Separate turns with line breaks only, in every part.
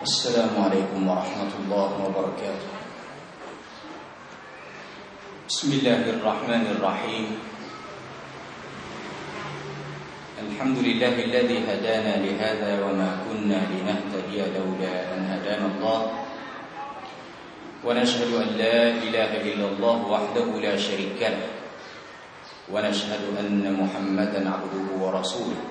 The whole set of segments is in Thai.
السلام عليكم ورحمة الله وبركاته. بسم الله الرحمن الرحيم. الحمد لله الذي هدانا لهذا وما كنا لنهتدي لولا أن هدانا الله، ونشهد أن لا إله إلا الله وحده لا شريك له، ونشهد أن محمدا عبده ورسوله،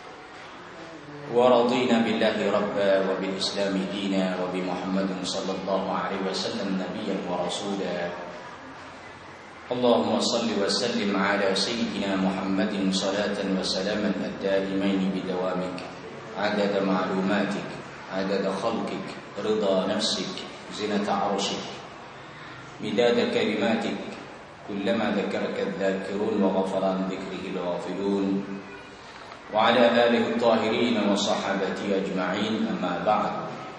ورضينا بالله ربا وبالإسلام دينا وبمحمد صلى الله عليه وسلم نبيا ورسولا. اللهم صل وسلم على سيدنا محمد صلاة وسلاما الدائمين بدوامك، عدد معلوماتك، عدد خلقك، رضا نفسك، زنة عرشك، مداد كلماتك، كلما ذكرك الذاكرون وغفر عن ذكره الغافلون، وعلى آله الطاهرين وصحابته أجمعين. أما بعد،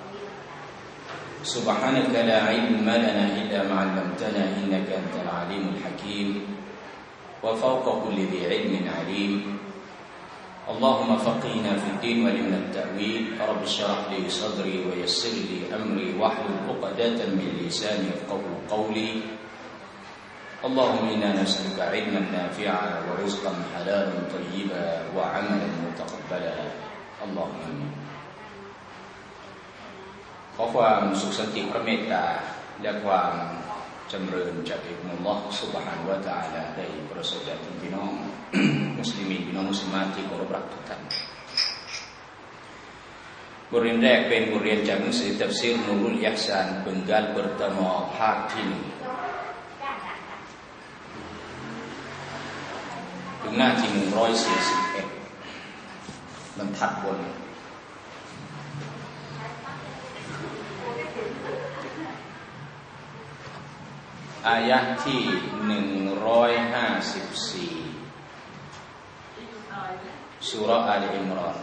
سبحانك لا علم لنا إلا ما علمتنا إنك أنت العليم الحكيم، وفوق كل ذي علم عليم. اللهم فقهنا في الدين وعلمنا التأويل. رب اشرح لي صدري ويسر لي أمري واحلل عقدة من لساني يفقهوا قولي. اللهم إنا نسألك علما نافعا ورزقا حلالا طيبا وعملا متقبلا. اللهم آمين. ขอความสุขสันติพระเมตตาและความจำเริญจากอัลลอฮฺซุบฮานะฮูวะตะอาลาได้ประสบแด่พี่น้องมุสลิมีนพี่น้องมุสลิมที่เคารพรักทุกท่านบทเรียนแรกเป็นบทเรียนจากหนังสือตัฟซีรนูรุลอิห์ซาน Penggal Pertama ภาคที่ 1ถึงหน้าที่141บรรทัดบนอายะห์ที่154ซูเราะห์อาลอิมรอน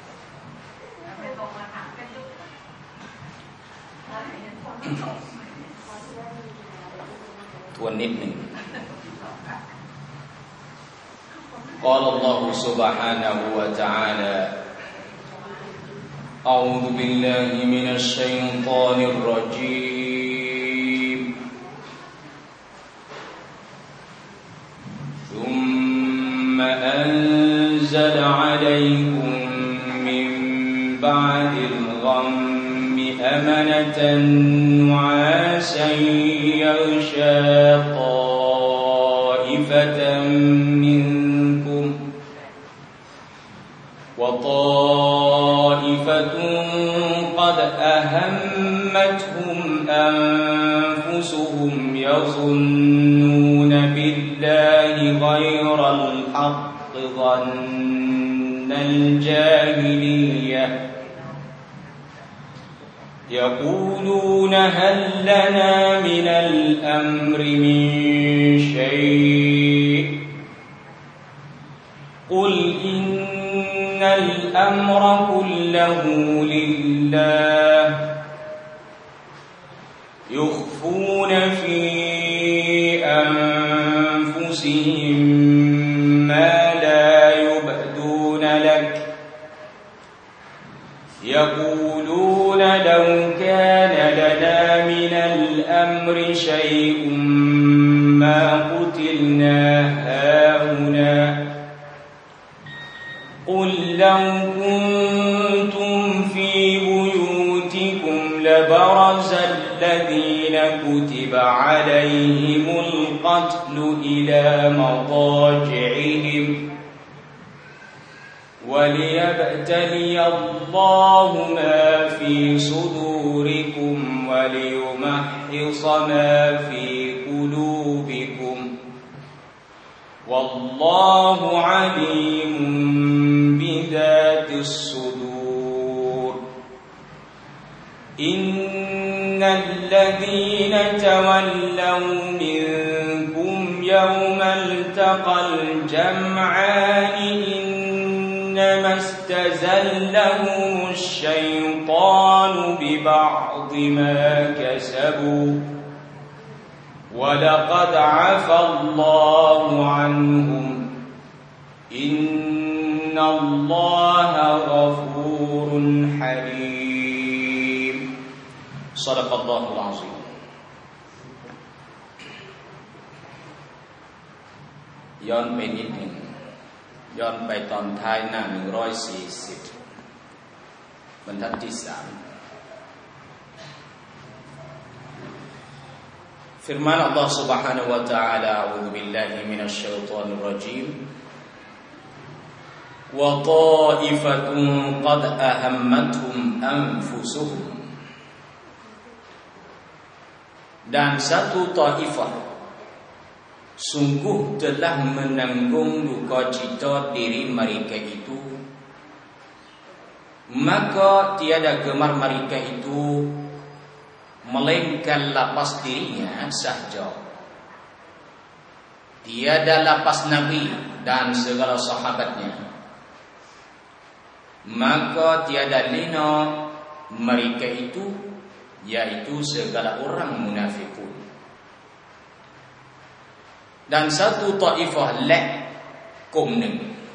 ทวนนิดหนึ่งقال الله سبحانه وتعالى أعوذ بالله من الشيطان الرجيم ثم أنزل عليكم من بعد الغم أمنة نعاسا يغشى طائفة وطائفة قد أهمتهم أنفسهم يظنون بالله غير الحق ظن الجاهلية يقولون هل لنا من الأمر من شيء قل إن الأمر كله لله يخفون في أنفسهم ما لا يبدون لك يقولون لو كان لنا من الأمر شيء ما قتلنا هاهنا قل لو كنتم في بيوتكم لبرز الذين كتب عليهم القتل إلى مضاجعهم وليبتلي الله ما في صدوركم وليمحص ما في قلوبكم والله عليم بذات الصدور إن الذين تولوا منكم يوم التقى الجمعان إنما استزلهم الشيطان ببعض ما كسبوا ولقد عفى الله عنهم إن الله غفور حليم Shadaqallahul Azimย้อนไปนิดหนึ่งย้อนไปตอนท้ายหน้า140บรรทัดที่3 Firman Allah Subhanahu wa taala A'udzu billahi minasy syaithanir rajim Wa ta'ifatun qad ahammathum anfusuhum Dan satu taifah sungguh telah menanggung duka cita diri mereka itu maka tiada gemar mereka itu melainkan lapas dirinya sahaja tiada lapas Nabi dan segala sahabatnya maka tiada lina mereka itu yaitu segala orang munafikun dan satu taifah และกลุ่มหนึ่ง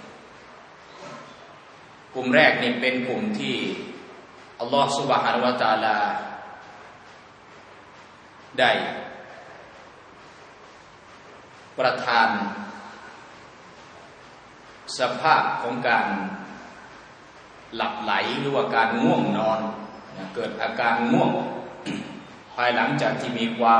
กลุ่มแรกนี่เป็นกลุ่มที่อัลลอฮฺ Subhanahu wa taala ได้ประทานสภาพของการหลับไหลหรือว่าการง่วงนอนเกิดอาการง่วงภายหลังจากที่มีความ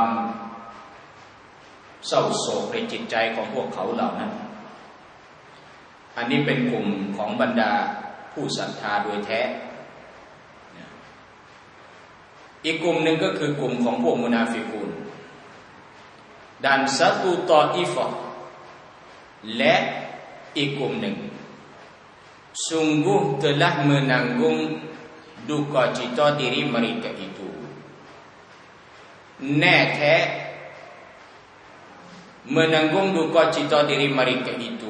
เศร้าโศกในจิตใจของพวกเขาเหล่านั้นอันนี้เป็นกลุ่มของบรรดาผู้ศรัทธาโดยแท้อีกกลุ่มหนึ่งก็คือกลุ่มของพวกมุนาฟิกุนdan satu taifah และอีกกลุ่มหนึ่งsungguh telah menanggung duka cita diri mereka itu แน่แท้ menanggung duka cita diri mereka itu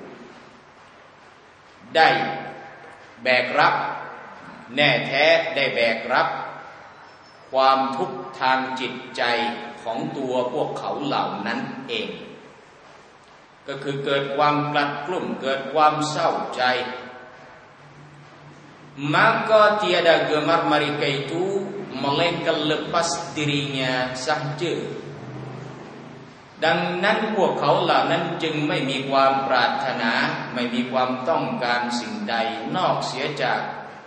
ได้แบกรับแน่แท้ได้แบกรับความทุกข์ทางจิตใจของตัวพวกเขาเหล่านั้นเองก็คือเกิดความกลัดกลุ้มเกิดความเศร้าใจmaka tiada gemar mereka itu melainkan lepas dirinya sahaja ดังนั้นพวกเขาเหล่านั้นจึงไม่มีความปรารถนาไม่มีความต้องการสิ่งใดนอกเสียจาก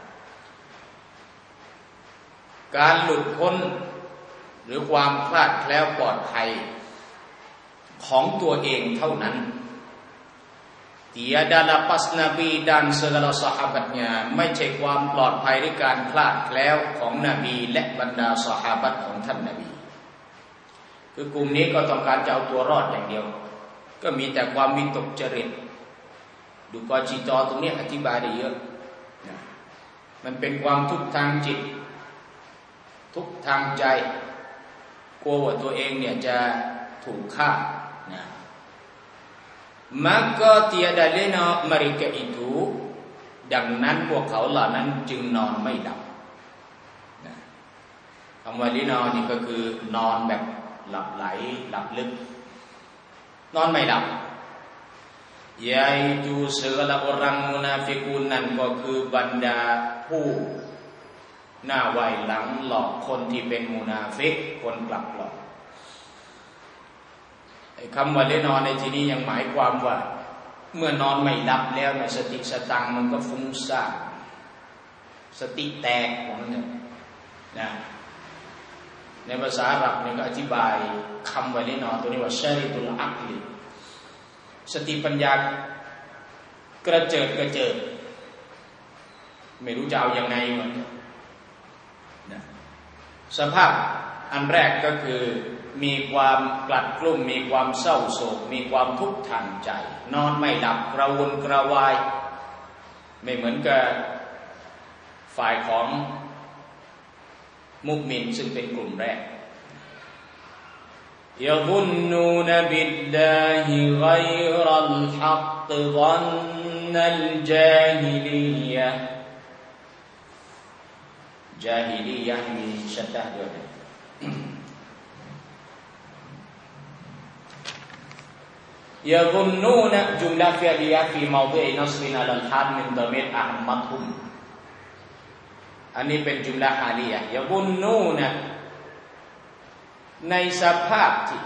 การหลุดพ้นหรือความคลาดแคล้วปลอดภัยของตัวเองเท่านั้นtiada lapas Nabi dan segala sahabatnya ไม่ใช่ความปลอดภัยหรือการคลาดแคล้วของนบีและบรรดาซอฮาบะห์ของท่านนบีคือกลุ่มนี้ก็ต้องการจะเอาตัวรอดอย่างเดียวก็มีแต่ความวิตกจริตดูกอจิตอตรงนี้อธิบายได้เยอะมันเป็นความทุกข์ทางจิตทุกข์ทางใจกลัวว่าตัวเองเนี่ยจะถูกฆ่าmaka tiada lena mereka itu ดังนั้นพวกเขาเหล่านั้นจึงนอนไม่หลับคำว่าลินอนี่ก็คือนอนแบบหลับไหลหลับลึกนอนไม่หลับ yaitu segala orang munafikun นั่นก็คือบรรดาผู้หน้าไวหลังหลอกคนที่เป็นมุนาฟิกคนกลับหลอกคำว่าเล่นนอนในที่นี้ยังหมายความว่าเมื่อนอนไม่หลับแล้วในสติสตังมันก็ฟุ้งซ่านสติแตกของมันนะในภาษาอาหรับเนี่ยก็อธิบายคำว่าเล่นนอนตัวนี้ว่าชาริตุลอักลิสติปัญญากระเจิดกระเจิดไม่รู้จะเอายังไงเหมือนนะสภาพอันแรกก็คือมีความกลัดกลุ้มมีความเศร้าโศกมีความทุกข์ทางใจนอนไม่หลับกระวนกระวายไม่เหมือนกับฝ่ายของมุมินซึ่งเป็นกลุ่มแรกيظنون بالله غير الحق ظن الجاهلية جاهلية มีชัดๆด้วยيظنون جملة فعلية في موضع نصب على الحال من ضمير أهمتهم อันนี้เป็นจุมละฮาลียะยะบุนนูนะในสภาพที่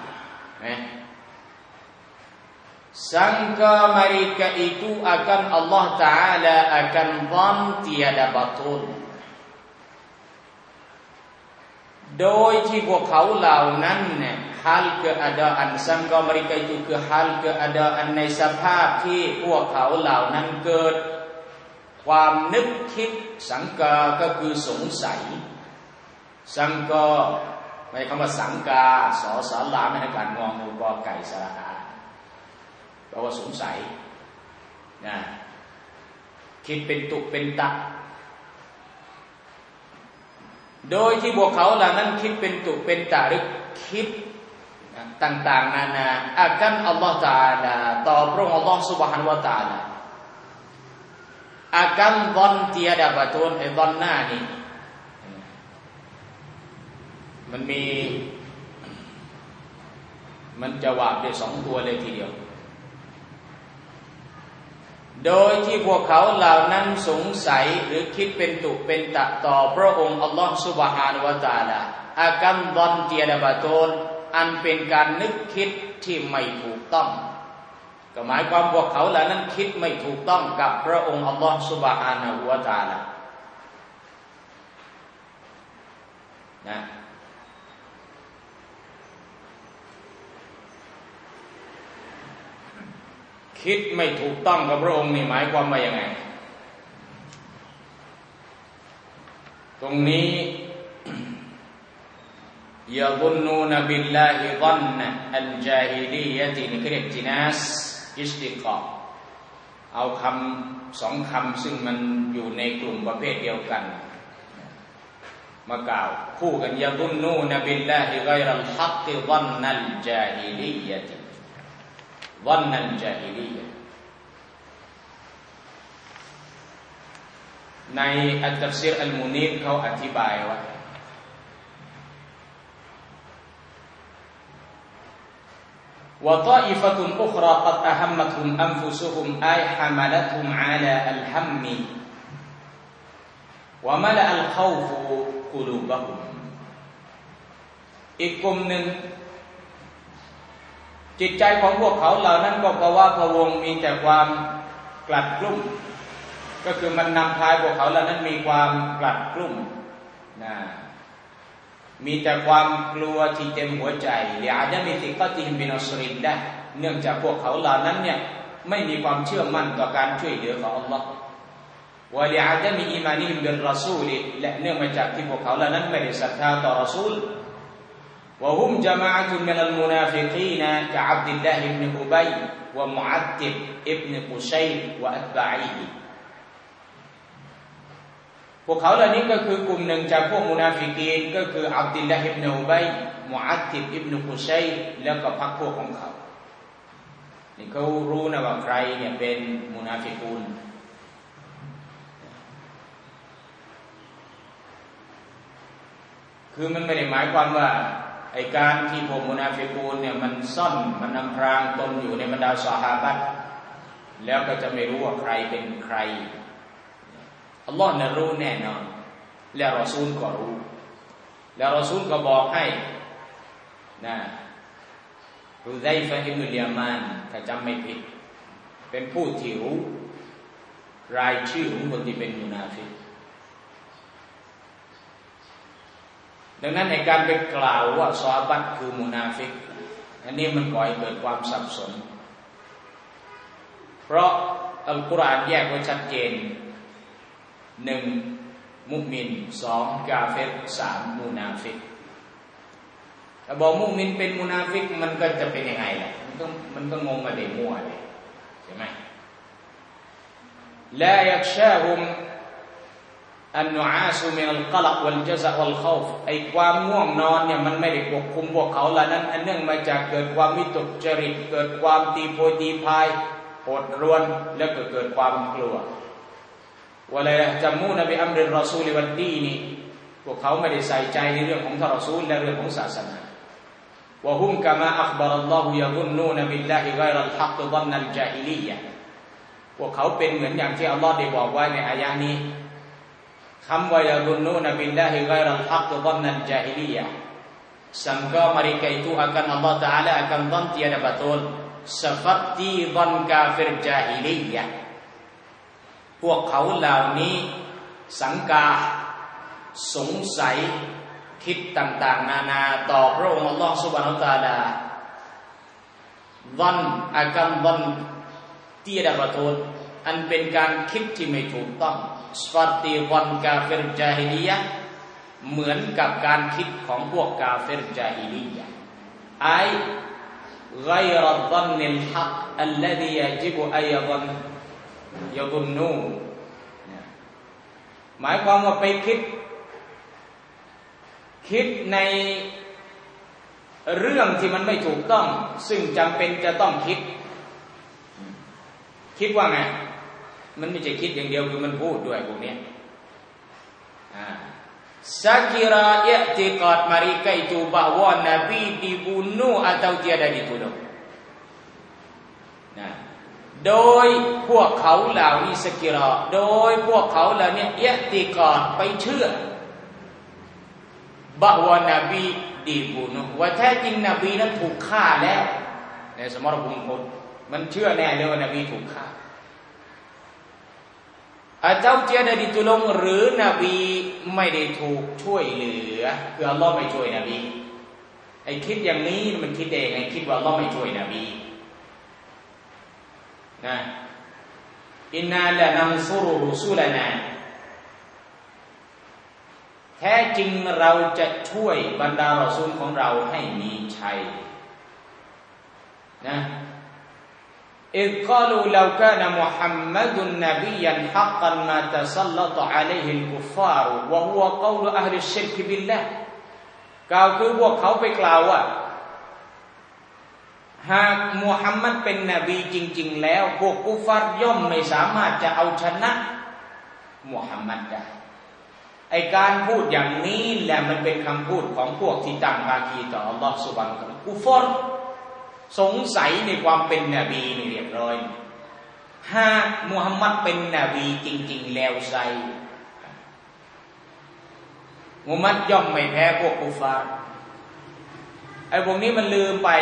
sangka mereka itu akan Allah Ta'ala akan zan tiada batul โดยที่พวกเขาเหล่านั้นเนี่ย hal keadaan sangka mereka itu ke hal keadaan ในสภาพที่พวกเขาเหล่านั้นเกิดความนึกคิดสังกาก็คือสงสัยสังกาหมายคำว่าสังกาสอสาราไม่ให้การงองูกอไก่สระอาแปลว่าสงสัยนะคิดเป็นตุเป็นตะโดยที่พวกเขาเหล่านั้นคิดเป็นตุเป็นตะหรือคิดต่างๆนานาอากันอัลลอฮฺตะอาลาต่อพระองค์อัลลอฮฺซุบฮานะฮูวะตะอาลาakan zon tiada batun zonหน้านี่มันจะวาบได้สองตัวเลยทีเดียวโดยที่พวกเขาเหล่านั้นสงสัยหรือคิดเป็นตุเป็นตะต่อพระองค์อัลลอฮฺซุบฮานะฮูวะตะอาลา akan zon tiada batun อันเป็นการนึกคิดที่ไม่ถูกต้องก็หมายความพวกเขาเหล่านั้นคิดไม่ถูกต้องกับพระองค์อัลลอฮฺซุบฮานะฮูวะตะอาลานะคิดไม่ถูกต้องกับพระองค์นี่หมายความว่ายังไงตรงนี้ยะซุนนูนบิลลาฮิซันนะอัลญาฮิลียะตินี่เรียกจินาสอิสติกอเอาคำสองคำซึ่งมันอยู่ในกลุ่มประเภทเดียวกันมากล่าวคู่กันยะซุนนูนบิลลาฮิฆอยรัลฮักกิซันนัลญาฮิลียะติซันนัลญาฮิลียะในอัตตัฟซีรอัลมุนีรเขาอธิบายว่าوطائفة أخرى قد أهمتهم أنفسهم أي حملتهم على الهم وملأ الخوف قلوبهم อีกกลุ่มหนึ่งจิตใจของพวกเขาเหล่านั้นก็ภาวะพะวงมีแต่ความกลัดกลุ้มก็คือมันนำพาพวกเขาเหล่านั้นมีความกลัดกลุ้มนะมีแต่ความกลัวที่เต็มหัวใจลิอาดะมิติกอติฮิมบินัสริลละเนื่องจากพวกเขาเหล่านั้นเนี่ยไม่มีความเชื่อมั่นต่อการช่วยเหลือของอัลลอฮ์วะลิอาดะมิอีมานิฮิมบิรรอซูลและเนื่องมาจากที่พวกเขาเหล่านั้นไม่ได้ศรัทธาต่อรอซูลวะฮุมญะมาอะตุนมินัลมุนาฟิกีนกะอับดุลลาฮ์อิบนุอุบัยวะมุอัตติบอิบนุกุชัยวะอัตบะอีฮิพวกเขาเหล่านี้ก็คือกลุ่มหนึ่งจากพวกมุนาฟิกีนก็คืออับดุลลาฮ์อิบนุอุบัยมุอัตติบอิบนุกุชัยแล้วก็พรรคพวกของเขานี่เขารู้นะว่าใครเนี่ยเป็นมุนาฟิกูนคือมันไม่ได้หมายความว่าไอ้การที่พวกมุนาฟิกูนเนี่ยมันซ่อนมันอำพรางตนอยู่ในบรรดาซอฮาบะห์แล้วก็จะไม่รู้ว่าใครเป็นใครอัลลอฮ์น่ะรู้แน่นอนและรอซูลก็รู้และรอซูลก็บอกให้นะรุซัยฟะอิบนุลยามานถ้าจำไม่ผิดเป็นผู้ที่รู้รายชื่อของคนที่เป็นมุนาฟิกดังนั้นในการไปกล่าวว่าซอฮาบะห์คือมุนาฟิกอันนี้มันก่อให้เกิดความสับสนเพราะอัลกุรอานแยกไว้ชัดเจน1มุมิน2กาเฟร3มุนาฟิกถ้าบอกมุมินเป็นมุนาฟิกมันก็จะเป็นยังไงล่ะมันก็งงมาเดมั่วเลยใช่ไหมลายักชาฮุมอันนุอาสุมินัลกะลักวัลญะซะวัลคอฟไอ้ความง่วงนอนเนี่ยมันไม่ได้ปกคุมพวกเขาละนั้นอันเนื่องมาจากเกิดความวิตกจริตเกิดความตีโพยตีพายโหดร้วนแล้วก็เกิดความกลัววะลายัมมูนบิอัมริรรอซูลวัดดีนีพวกเขาไม่ได้ใส่ใจในเรื่องของท่านรอซูลและเรื่องของศาสนาวะฮุมกะมาอัคบะรัลลอฮุยะซุนนูนบิลลาฮิฆอยรัลฮักซันนัลญาฮิลียะห์พวกเขาเป็นเหมือนอย่างที่อัลเลาะห์ได้บอกไว้ในอายะห์นี้คำว่าyadunnuna billahi ghairal haqq dhannan jahiliyah, sangka mereka itu akan Allah Taala akan dhan tiada betul seperti dhan kafir jahiliyah. พวกเขาเหล่านี้สังกาสงสัยคิดต่างๆนานาต่อพระองค์อัลลอฮฺซุบฮานะฮูวะตะอาลาdhan akan dhan tiada betul อันเป็นการคิดที่ไม่ถูกต้องseperti dhan kafir jahiliyah เหมือนกับการคิดของพวกกาเฟรจาฮิลียะห์ไอ غير الظن الحق الذي يجب أن يظنوا หมายความว่าไปคิดในเรื่องที่มันไม่ถูกต้องซึ่งจำเป็นจะต้องคิดว่าไงมันไม่ใช่คิดอย่างเดียวคือมันพูดด้วยพวกนี้Sakira i'tiqad mereka itu bahwa Nabi dibunuh atau tiada ditolong. Nah, โดยพวกเขาเหล่านี้สกิราโดยพวกเขาเหล่านี้i'tiqadไปเชื่อ bahwa Nabi dibunuh ว่าแท้จริงนบีนั้นถูกฆ่าแล้วในสมรภูมิพลมันเชื่อแน่เลยว่านบีถูกฆ่าatau tiada ditolong หรือนบีไม่ได้ถูกช่วยเหลือคืออัลเลาะห์ไม่ช่วยนบีไอ้คิดอย่างนี้มันคิดเองไอ้คิดว่าอัลเลาะห์ไม่ช่วยนบีนะอินนาละนันซุรุรุซูลนาแท้จริงเราจะช่วยบรรดารอซูลของเราให้มีชัยนะإذ قالوا لو كان محمد نبيا حقا ما تسلط عليه الكفار وهو قول أهل الشرك بالله กล่าวคือพวกเขาไปกล่าวว่าหากมุฮัมมัดเป็นนบีจริงๆแล้วพวกกุฟาร์ย่อมไม่สามารถจะเอาชนะมุฮัมมัดได้ไอการพูดอย่างนี้แหละมันเป็นคำพูดของพวกที่ตั้งภาคีต่ออัลลอฮฺซุบฮานะฮูวะตะอาลากุฟาร์สงสัยในความเป็นนบีนี่เรียบร้อยหากมุฮัมมัดเป็นนบีจริงๆแล้วไซมุฮัมมัดย่อมไม่แพ้พวกกุฟาร์ไอ้พวกนี้มันลืมไป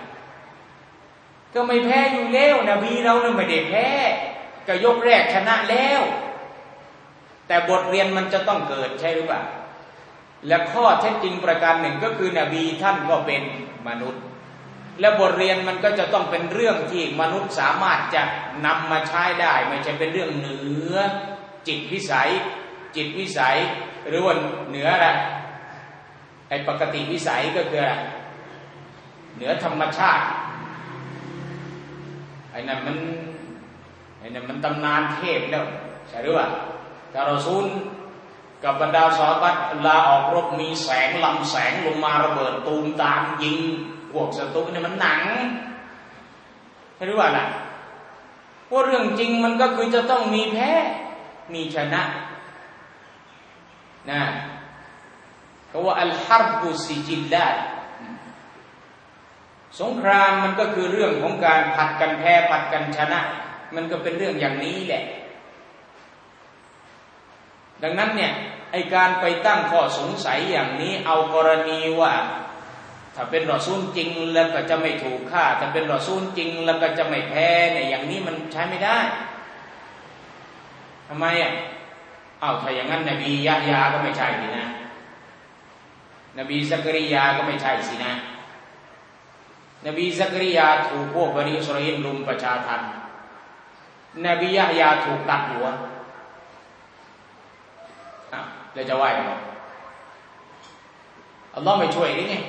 ก็ไม่แพ้อยู่แล้วนบีเราเนี่ยไม่ได้แพ้ก็ยกแรกชนะแล้วแต่บทเรียนมันจะต้องเกิดใช่หรือเปล่าและข้อเท็จจริงประการหนึ่งก็คือนบีท่านก็เป็นมนุษย์และบทเรียนมันก็จะต้องเป็นเรื่องที่มนุษย์สามารถจะนำมาใช้ได้ไม่ใช่เป็นเรื่องเหนือจิตวิสัยหรือว่าเหนืออะไรไอ้ปกติวิสัยก็คือเหนือธรรมชาติไอ้นั่นมันตำนานเทพแล้วใช่หรือเปล่าแต่รอซูลกับบรรดาซอฮาบะห์ลาออกรบมีแสงลำแสงลงมาระเบิดตูมตามยิงพวกศัตรูเนี่ยมันหนังใช่หรือเปล่าล่ะว่าเรื่องจริงมันก็คือจะต้องมีแพ้มีชนะนะเขาว่าอัลฮัรบุซิจิลลาห์สงครามมันก็คือเรื่องของการผัดกันแพ้ผัดกันชนะมันก็เป็นเรื่องอย่างนี้แหละดังนั้นเนี่ยไอการไปตั้งข้อสงสัยอย่างนี้เอากรณีว่าถ้าเป็นรอซูลจริงแล้วก็จะไม่ถูกฆ่าถ้าเป็นรอซูลจริงแล้วก็จะไม่แพ้เนี่ยอย่างนี้มันใช้ไม่ได้ทำไมถ้าอย่างนั้นนบียะฮยาก็ไม่ใช่สินะนบีซักริยาก็ไม่ใช่สินะนบีซักริยาถูกพวกบันิอิสราเอลรุมประชาทัณฑ์นบียะฮยาถูกตัดหัวแล้วจะว่ายังไงอัลลอฮ์ไม่ช่วยได้ไง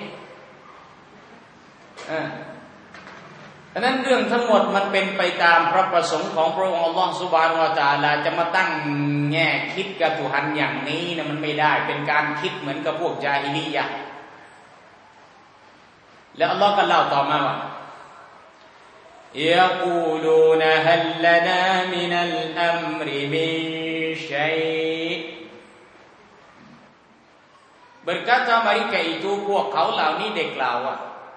ดังนั้นเรื่องทั้งหมดมันเป็นไปตามพระประสงค์ของพระองค์อัลลอฮ์ซุบฮานะฮูวะตะอาลาจะมาตั้งแง่คิดกับตุฮันอย่างนี้นะมันไม่ได้เป็นการคิดเหมือนกับพวกญาฮิลียะห์แล้วอัลลอฮ์ก็เล่าต่อมาว่ายะกูลูนฮัลลนามินัลอัมริมินชัยberkata mereka itu พวกเขาเหล่านี้ได้กล่าวว่า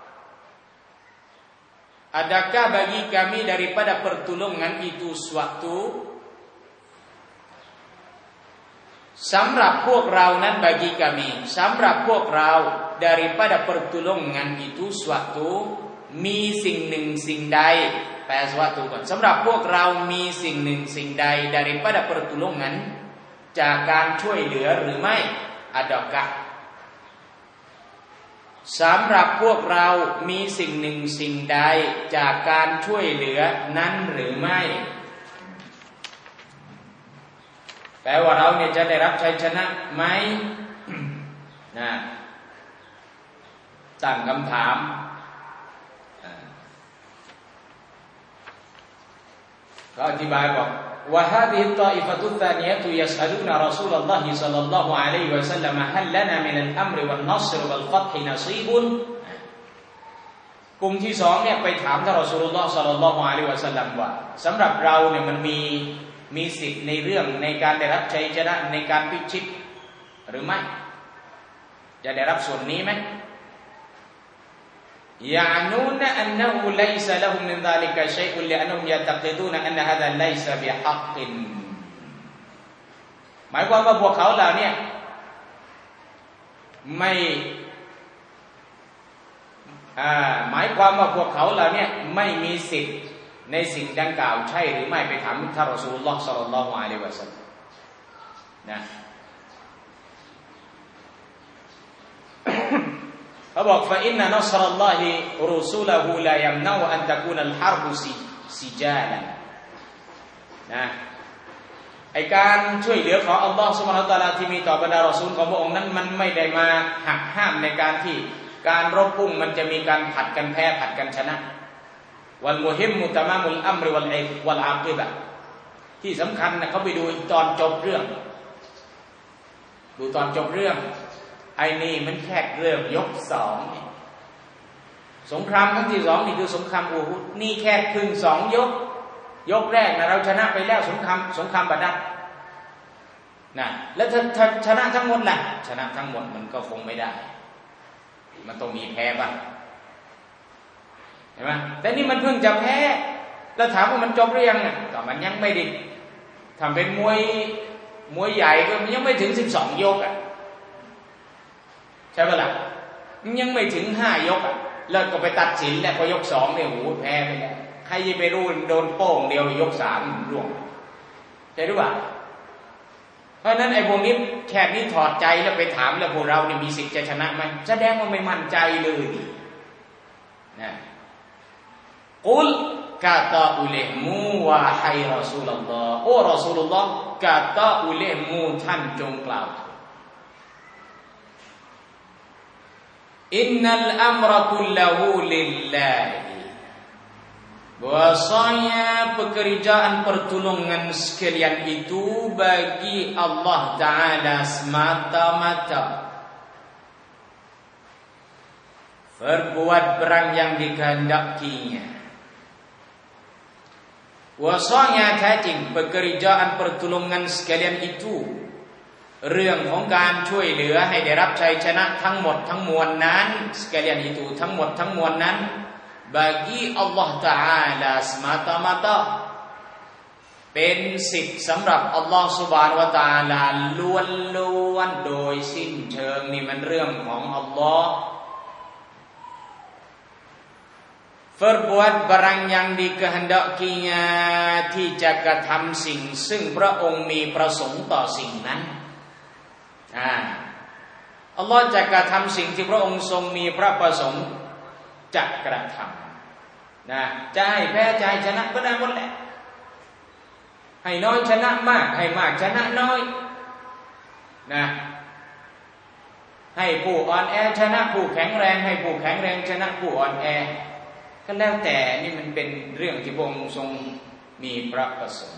adakah bagi kami daripada pertolongan itu
Samraพวกเรานั้นbagi kami, samraพวกเราdaripada pertolongan itu suatu มีสิ่งหนึ่งสิ่งใดแปล suatu ก่อนสำหรับพวกเรามีสิ่งหนึ่งสิ่งใด daripada pertolongan จากการช่วยเหลือหรือไม่ adakah สำหรับพวกเรามีสิ่งหนึ่งสิ่งใดจากการช่วยเหลือนั้นหรือไม่แปลว่าเราเนี่ยจะได้รับชัยชนะไหม นะตั้งคำถามก็อธิบายบอกว่า هذه الطائفة الثانية يسألون رسول الله صلى الله عليه وسلم هل لنا من الأمر والنصر والفتح نصيب กลุ่มที่สองเนี่ยไปถามท่านรอซูลุลลอฮ์ศ็อลลัลลอฮุอะลัยฮิวะซัลลัมว่าสำหรับเราเนี่ยมันมีสิทธิ์ในเรื่องในการได้รับชัยชนะในการพิชิตหรือไม่จะได้รับส่วนนี้ไหมيعنون أنه ليس لهم من ذلك شيء لأنهم يعتقدون أن هذا ليس بحق หมายความว่าพวกเขาเหล่านี้ไม่หมายความว่าพวกเขาเหล่านี้ไม่มีสิทธิ์ในสิ่งดังกล่าวใช่หรือไม่ไปถามท่านรอซูลุลลอฮ์ศ็อลลัลลอฮุอะลัยฮิวะซัลลัมนะเขาบอกฟะอินนะนัศรัลลอฮิรุซูละฮูลายัมนะอันตะกูนัลฮารบุซิจาลันนะไอการช่วยเหลือของอัลลอฮ์ซุบฮานะฮูวะตะอาลาที่มีต่อบรรดารอซูลของพระองค์นั้นมันไม่ได้มาหักห้ามในการที่การรบพุ่งมันจะมีการผัดกันแพ้ผัดกันชนะวัลมุฮิมมุตะมามุลอัมริวัลอากิบะที่สำคัญนะเขาไปดูตอนจบเรื่องดูตอนจบเรื่องไอ้นี่มันแค่เริ่มยกสองสงครามครั้งที่สองนี่คือสงครามอูฮุดนี่แค่ครึ่งสองยกแรกนะเราชนะไปแล้วสงครามบัดรนะแล้วถ้าชนะทั้งหมดล่ะชนะทั้งหมดมันก็คงไม่ได้มันต้องมีแพ้บ้างเห็นไหมแต่นี่มันเพิ่งจะแพ้แล้วถามว่ามันจบหรือยังก็มันยังไม่ได้ทำเป็นมวยใหญ่ก็มันยังไม่ถึง12ยกใช่ไหมล่ะยังไม่ถึง5ยกแล้วก็ไปตัดสินแล้วพอยก2เนี่ยโหแพ้ไปแล้วใครจะไปรู้โดนโป้งเดียวยก3ร่วงใช่หรือเปล่าเพราะนั้นไอ้พวกนี้แค่นี้ถอดใจแล้วไปถามแล้วพวกเราเนี่ยมีสิทธิ์จะชนะไหมแสดงว่าไม่มั่นใจเลยนะกุลกาตาอุเลมูวาไฮรอซูลุลลอฮ์โอ้รอซูลุลลอฮ์กาตาอุเลมูท่านจงกล่าวอินนัลอัมรกุลละฮูลิลลาฮิbahwasanya pekerjaan pertolongan sekalian itu bagi Allah Ta'ala semata-mata. Berbuat perang yang dikehendakinya. Bahwasanya แท้จริง pekerjaan pertolongan sekalian itu เรื่องของการช่วยเหลือให้ได้รับชัยชนะทั้งหมดทั้งมวลนั้น sekalian itu ทั้งหมดทั้งมวลนั้นbagi Allah Ta'ala semata-mata เป็นสิทธิ์สำหรับอัลลอฮฺซุบฮานะฮูวะตะอาลาล้วนๆโดยสิ้นเชิงนี่มันเรื่องของอัลลอฮฺ Berbuat barang yang dikehendakinya ที่จะกระทำสิ่งซึ่งพระองค์มีประสงค์ต่อสิ่งนั้นอัลลอฮฺจะกระทำสิ่งที่พระองค์ทรงมีพระประสงค์จะกระทำนะจะให้แพ้จะให้ชนะก็ได้หมดแหละให้น้อยชนะมากให้มากชนะน้อยนะให้ผู้อ่อนแอชนะผู้แข็งแรงให้ผู้แข็งแรงชนะผู้อ่อนแอก็แล้วแต่นี่มันเป็นเรื่องที่พระองค์ทรงมีพระประสงค์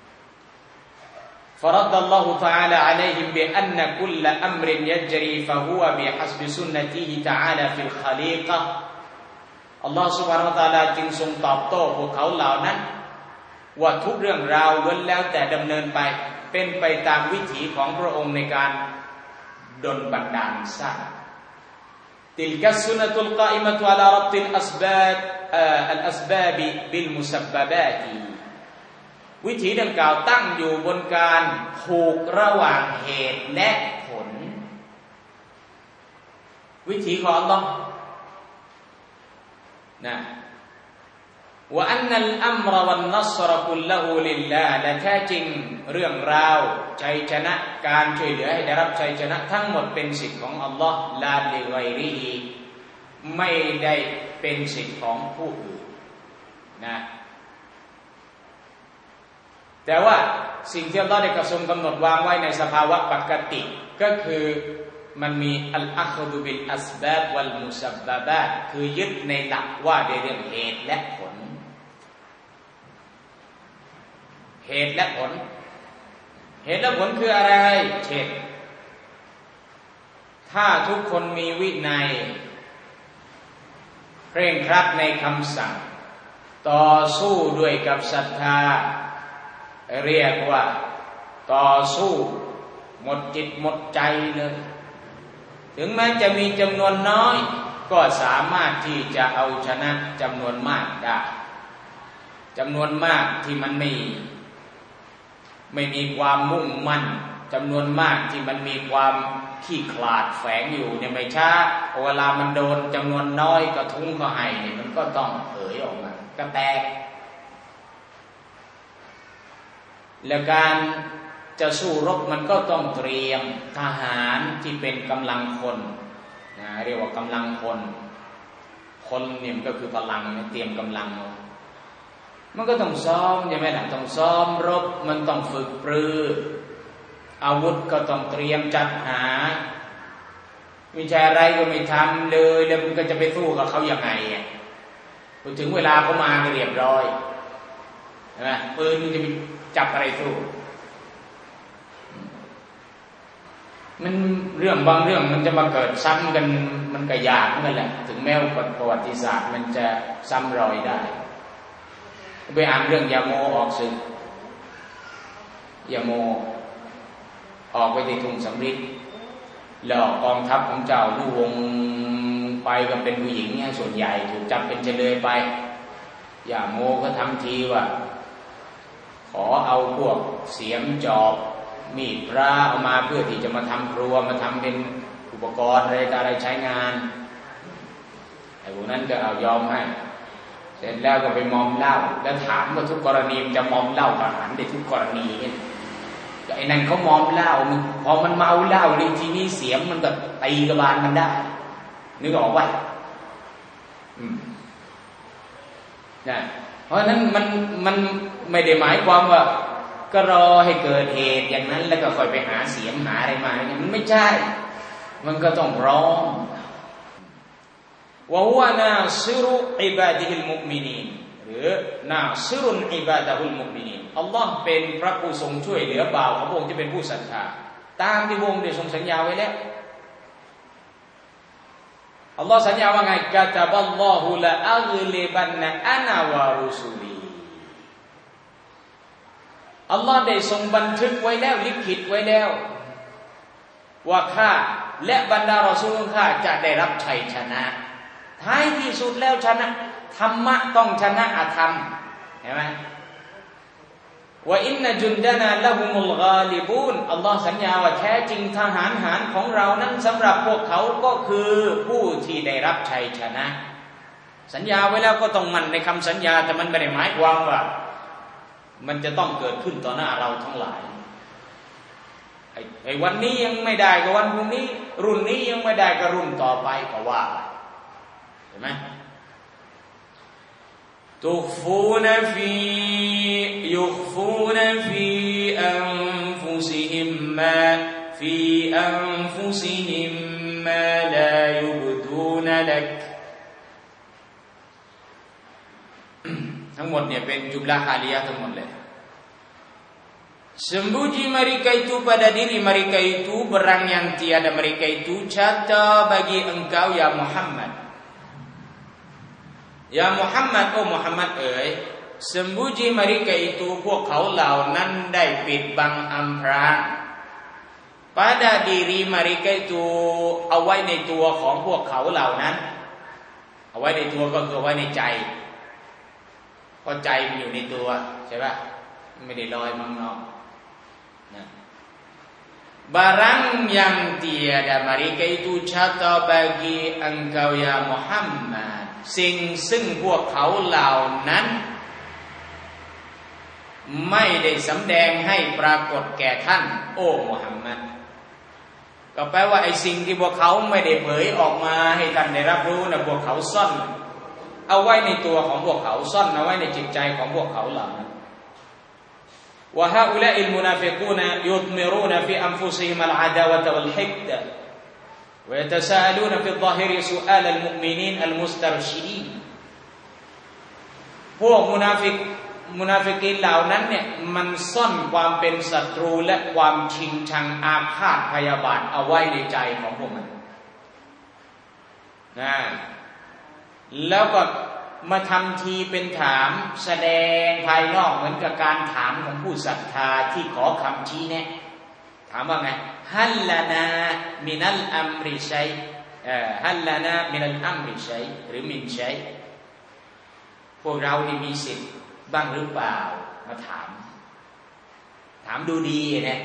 فرض الله تعالى عليهم بأن كل أمر يجري فهو بحسب سنته تعالى في الخليقة อัลลอฮฺซุบฮานะฮูวะตะอาลาจึงทรงตอบโต้พวกเขาเหล่านั้นว่าทุกเรื่องราวล้วนแล้วแต่ดำเนินไปเป็นไปตามวิถีของพระองค์ในการดลบันดาลสร้างติลกัสซุนนะตุลกออิมะตุอะลารับติลอัสบาบบิลมุซับบะบาติวิถีดังกล่าวตั้งอยู่บนการผูกระหว่างเหตุและผลวิถีของอัลเลาะห์นะว่าอันนัลอัมรวัลนัศรกุลละฮูลิลลาห์และแท้จริงเรื่องราวชัยชนะการช่วยเหลือให้ได้รับชัยชนะทั้งหมดเป็นสิทธิ์ของอัลลอฮ์ลาลิไกริฮิไม่ได้เป็นสิทธิ์ของผู้อื่นนะแต่ว่าสิ่งที่อัลลอฮ์ได้กระทรงกำหนดวางไว้ในสภาวะปกติก็คือมันมีอัลอัคดุบิลอัสบาบวัลมุซับบะบาตคือยึดในหลักว่าในเรื่องเหตุและผลเหตุและผลเหตุและผลคืออะไรเช่นถ้าทุกคนมีวินัยเคร่งครัดในคำสั่งต่อสู้ด้วยกับศรัทธาเรียกว่าต่อสู้หมดจิตหมดใจเลยถึงแม้จะมีจำนวนน้อยก็สามารถที่จะเอาชนะจำนวนมากได้จำนวนมากที่มันไม่มีความมุ่งมั่นจำนวนมากที่มันมีความขี้ขลาดแฝงอยู่เนี่ยไม่ช้าเวลามันโดนจำนวนน้อยกระทุ้งก็ให้เนี่ยมันก็ต้องเผยออกมาก็แตกและการจะสู้รบมันก็ต้องเตรียมทหารที่เป็นกำลังคนนะเรียกว่ากำลังคนเนี่ยมันก็คือพลังเตรียมกำลังมันก็ต้องซ้อมใช่ไหมล่ะต้องซ้อมรบมันต้องฝึกปรืออาวุธก็ต้องเตรียมจัดหาวิชาอะไรก็ไม่ทำเลยแล้วมันก็จะไปสู้กับเขาอย่างไงพอถึงเวลาเขามาก็เรียบร้อยใช่ไหมปืนมันจะไปจับอะไรสู้มันเรื่องบางเรื่องมันจะมาเกิดซ้ำกันมันก็ยากเหมือนกันแหละถึงแม้ว่าประวัติศาสตร์มันจะซ้ำรอยได้ไปอ่านเรื่องยาโมออกศึกยาโมออกไปที่ทุ่งสำริดแล้วกองทัพของเจ้าลูกวงไปก็เป็นผู้หญิงเนี่ยส่วนใหญ่ถูกจับเป็นเฉลยไปยาโมก็ทำทีว่าขอเอาพวกเสียมจอบมีดพระเอามาเพื่อที่จะมาทำครัวมาทำเป็นอุปกรณ์อะไรใช้งานไอ้พวกนั้นก็เอายอมให้เสร็จแล้วก็ไปมอมเหล้าแล้วถามว่าทุกกรณีมันจะมอมเหล้าทหารได้ทุกกรณีเนี่ยไอ้นั่นเขามอมเหล้าพอมันเมาเหล้าเลยทีนี้เสียงมันก็ตีกระบาลมันได้นึกออกว่านะเพราะฉะนั้นมันไม่ได้หมายความว่าก็รอให้เกิดเหตุอย่างนั้นแล้วก็ค่อยไปหาเสียงหาอะไรมามันไม่ใช่มันก็ต้องร้องวะฮุวะนาซิรุอิบาดิฮิลมุอ์มินีนหรือนาซิรุนอิบาดะฮุลมุอ์มินีนอัลลอฮ์เป็นพระผู้ทรงช่วยเหลือบ่าวของพระองค์ที่เป็นผู้ศรัทธาตามที่พระองค์ได้ทรงสัญญาไว้แล้วอัลลอฮ์สัญญาว่าไงกะตะบัลลอฮุละอัฆลิบันนะอะนะวะรุซูลีอัลลอฮ์ได้ทรงบันทึกไว้แล้วลิขิตไว้แล้วว่าข้าและบรรดารอซูลของข้าจะได้รับชัยชนะท้ายที่สุดแล้วชนะธรรมะต้องชนะอธรรมเห็นไหมว่าอินนะจุนดานาละฮุมุลกาลิบูนอัลลอฮ์สัญญาว่าแท้จริงทหารหารของเรานั้นสำหรับพวกเขาก็คือผู้ที่ได้รับชัยชนะสัญญาไว้แล้วก็ต้องมั่นในคำสัญญาแต่มันไม่ได้หมายความว่ามันจะต้องเกิดขึ้นต่อหน้าเราทั้งหลายไอ้วันนี้ยังไม่ได้ก็วันพรุ่งนี้รุ่นนี้ยังไม่ได้ก็รุ่นต่อไปก็ว่าเห็นไหมيخفون في أنفسهم ما لا يبدون لك ทั้งหมดเนี่ยเป็นจุมละฮาลียะทั้งหมดเลยsembunyi mereka itu pada diri mereka itu barang yang tiada mereka itu nyata bagi engkau ya Muhammad Ya Muhammad โอ้ Muhammad เอ๋ย sembunyi mereka itu พวกเขาเหล่านั้นได้ปิดบังอำพราง pada diri mereka itu เอาไว้ในตัวของพวกเขาเหล่านั้นเอาไว้ในตัวก็คือไว้ในใจเพราะใจมันอยู่ในตัวใช่ป่ะไม่ได้ลอยมั้งเนาะnah barang yang tiada mereka itu catat bagi engkau ya Muhammad ซึ่งพวกเขาเหล่านั้นไม่ได้สำแดงให้ปรากฏแก่ท่านโอ้มุฮัมมัดก็แปลว่าไอ้สิ่งที่พวกเขาไม่ได้เผยออกมาให้ท่านได้รับรู้นะพวกเขาซ่อนเอาไว้ในตัวของพวกเขาซ่อนเอาไว้ในจิตใจของพวกเขาเหล่านั้นوهؤلاء المنافقون يضمرون في أنفسهم العداوة والحقد ويتساءلون في الظاهر سؤال المؤمنين المسترشدين พวกมุนาฟิกีนเหล่านั้นเนี่ยมันซ่อนความเป็นศัตรูและความชิงชังอาฆาตพยาบาทเอาไว้ในใจของพวกมันนะแล้วก็มาทำทีเป็นถามแสดงภายนอกเหมือนกับการถามของผู้ศรัทธาที่ขอคำชี้แนะถามว่าไงฮัลลานามินัลอัมริชัยฮัลลานามินัลอัมริชัยหรือมินชัยพวกเรานี่มีสิทธิ์บ้างหรือเปล่ามาถามดูดีเนี่ย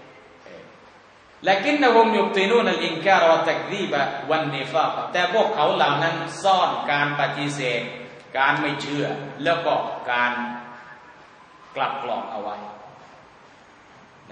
لكنهم يبطنون الإنكار والتكذيب والنفاق แต่พวกเขาเหล่านั้นซ่อนการปฏิเสธการไม่เชื่อแล้วก็การกลับกลอกเอาไว้นะ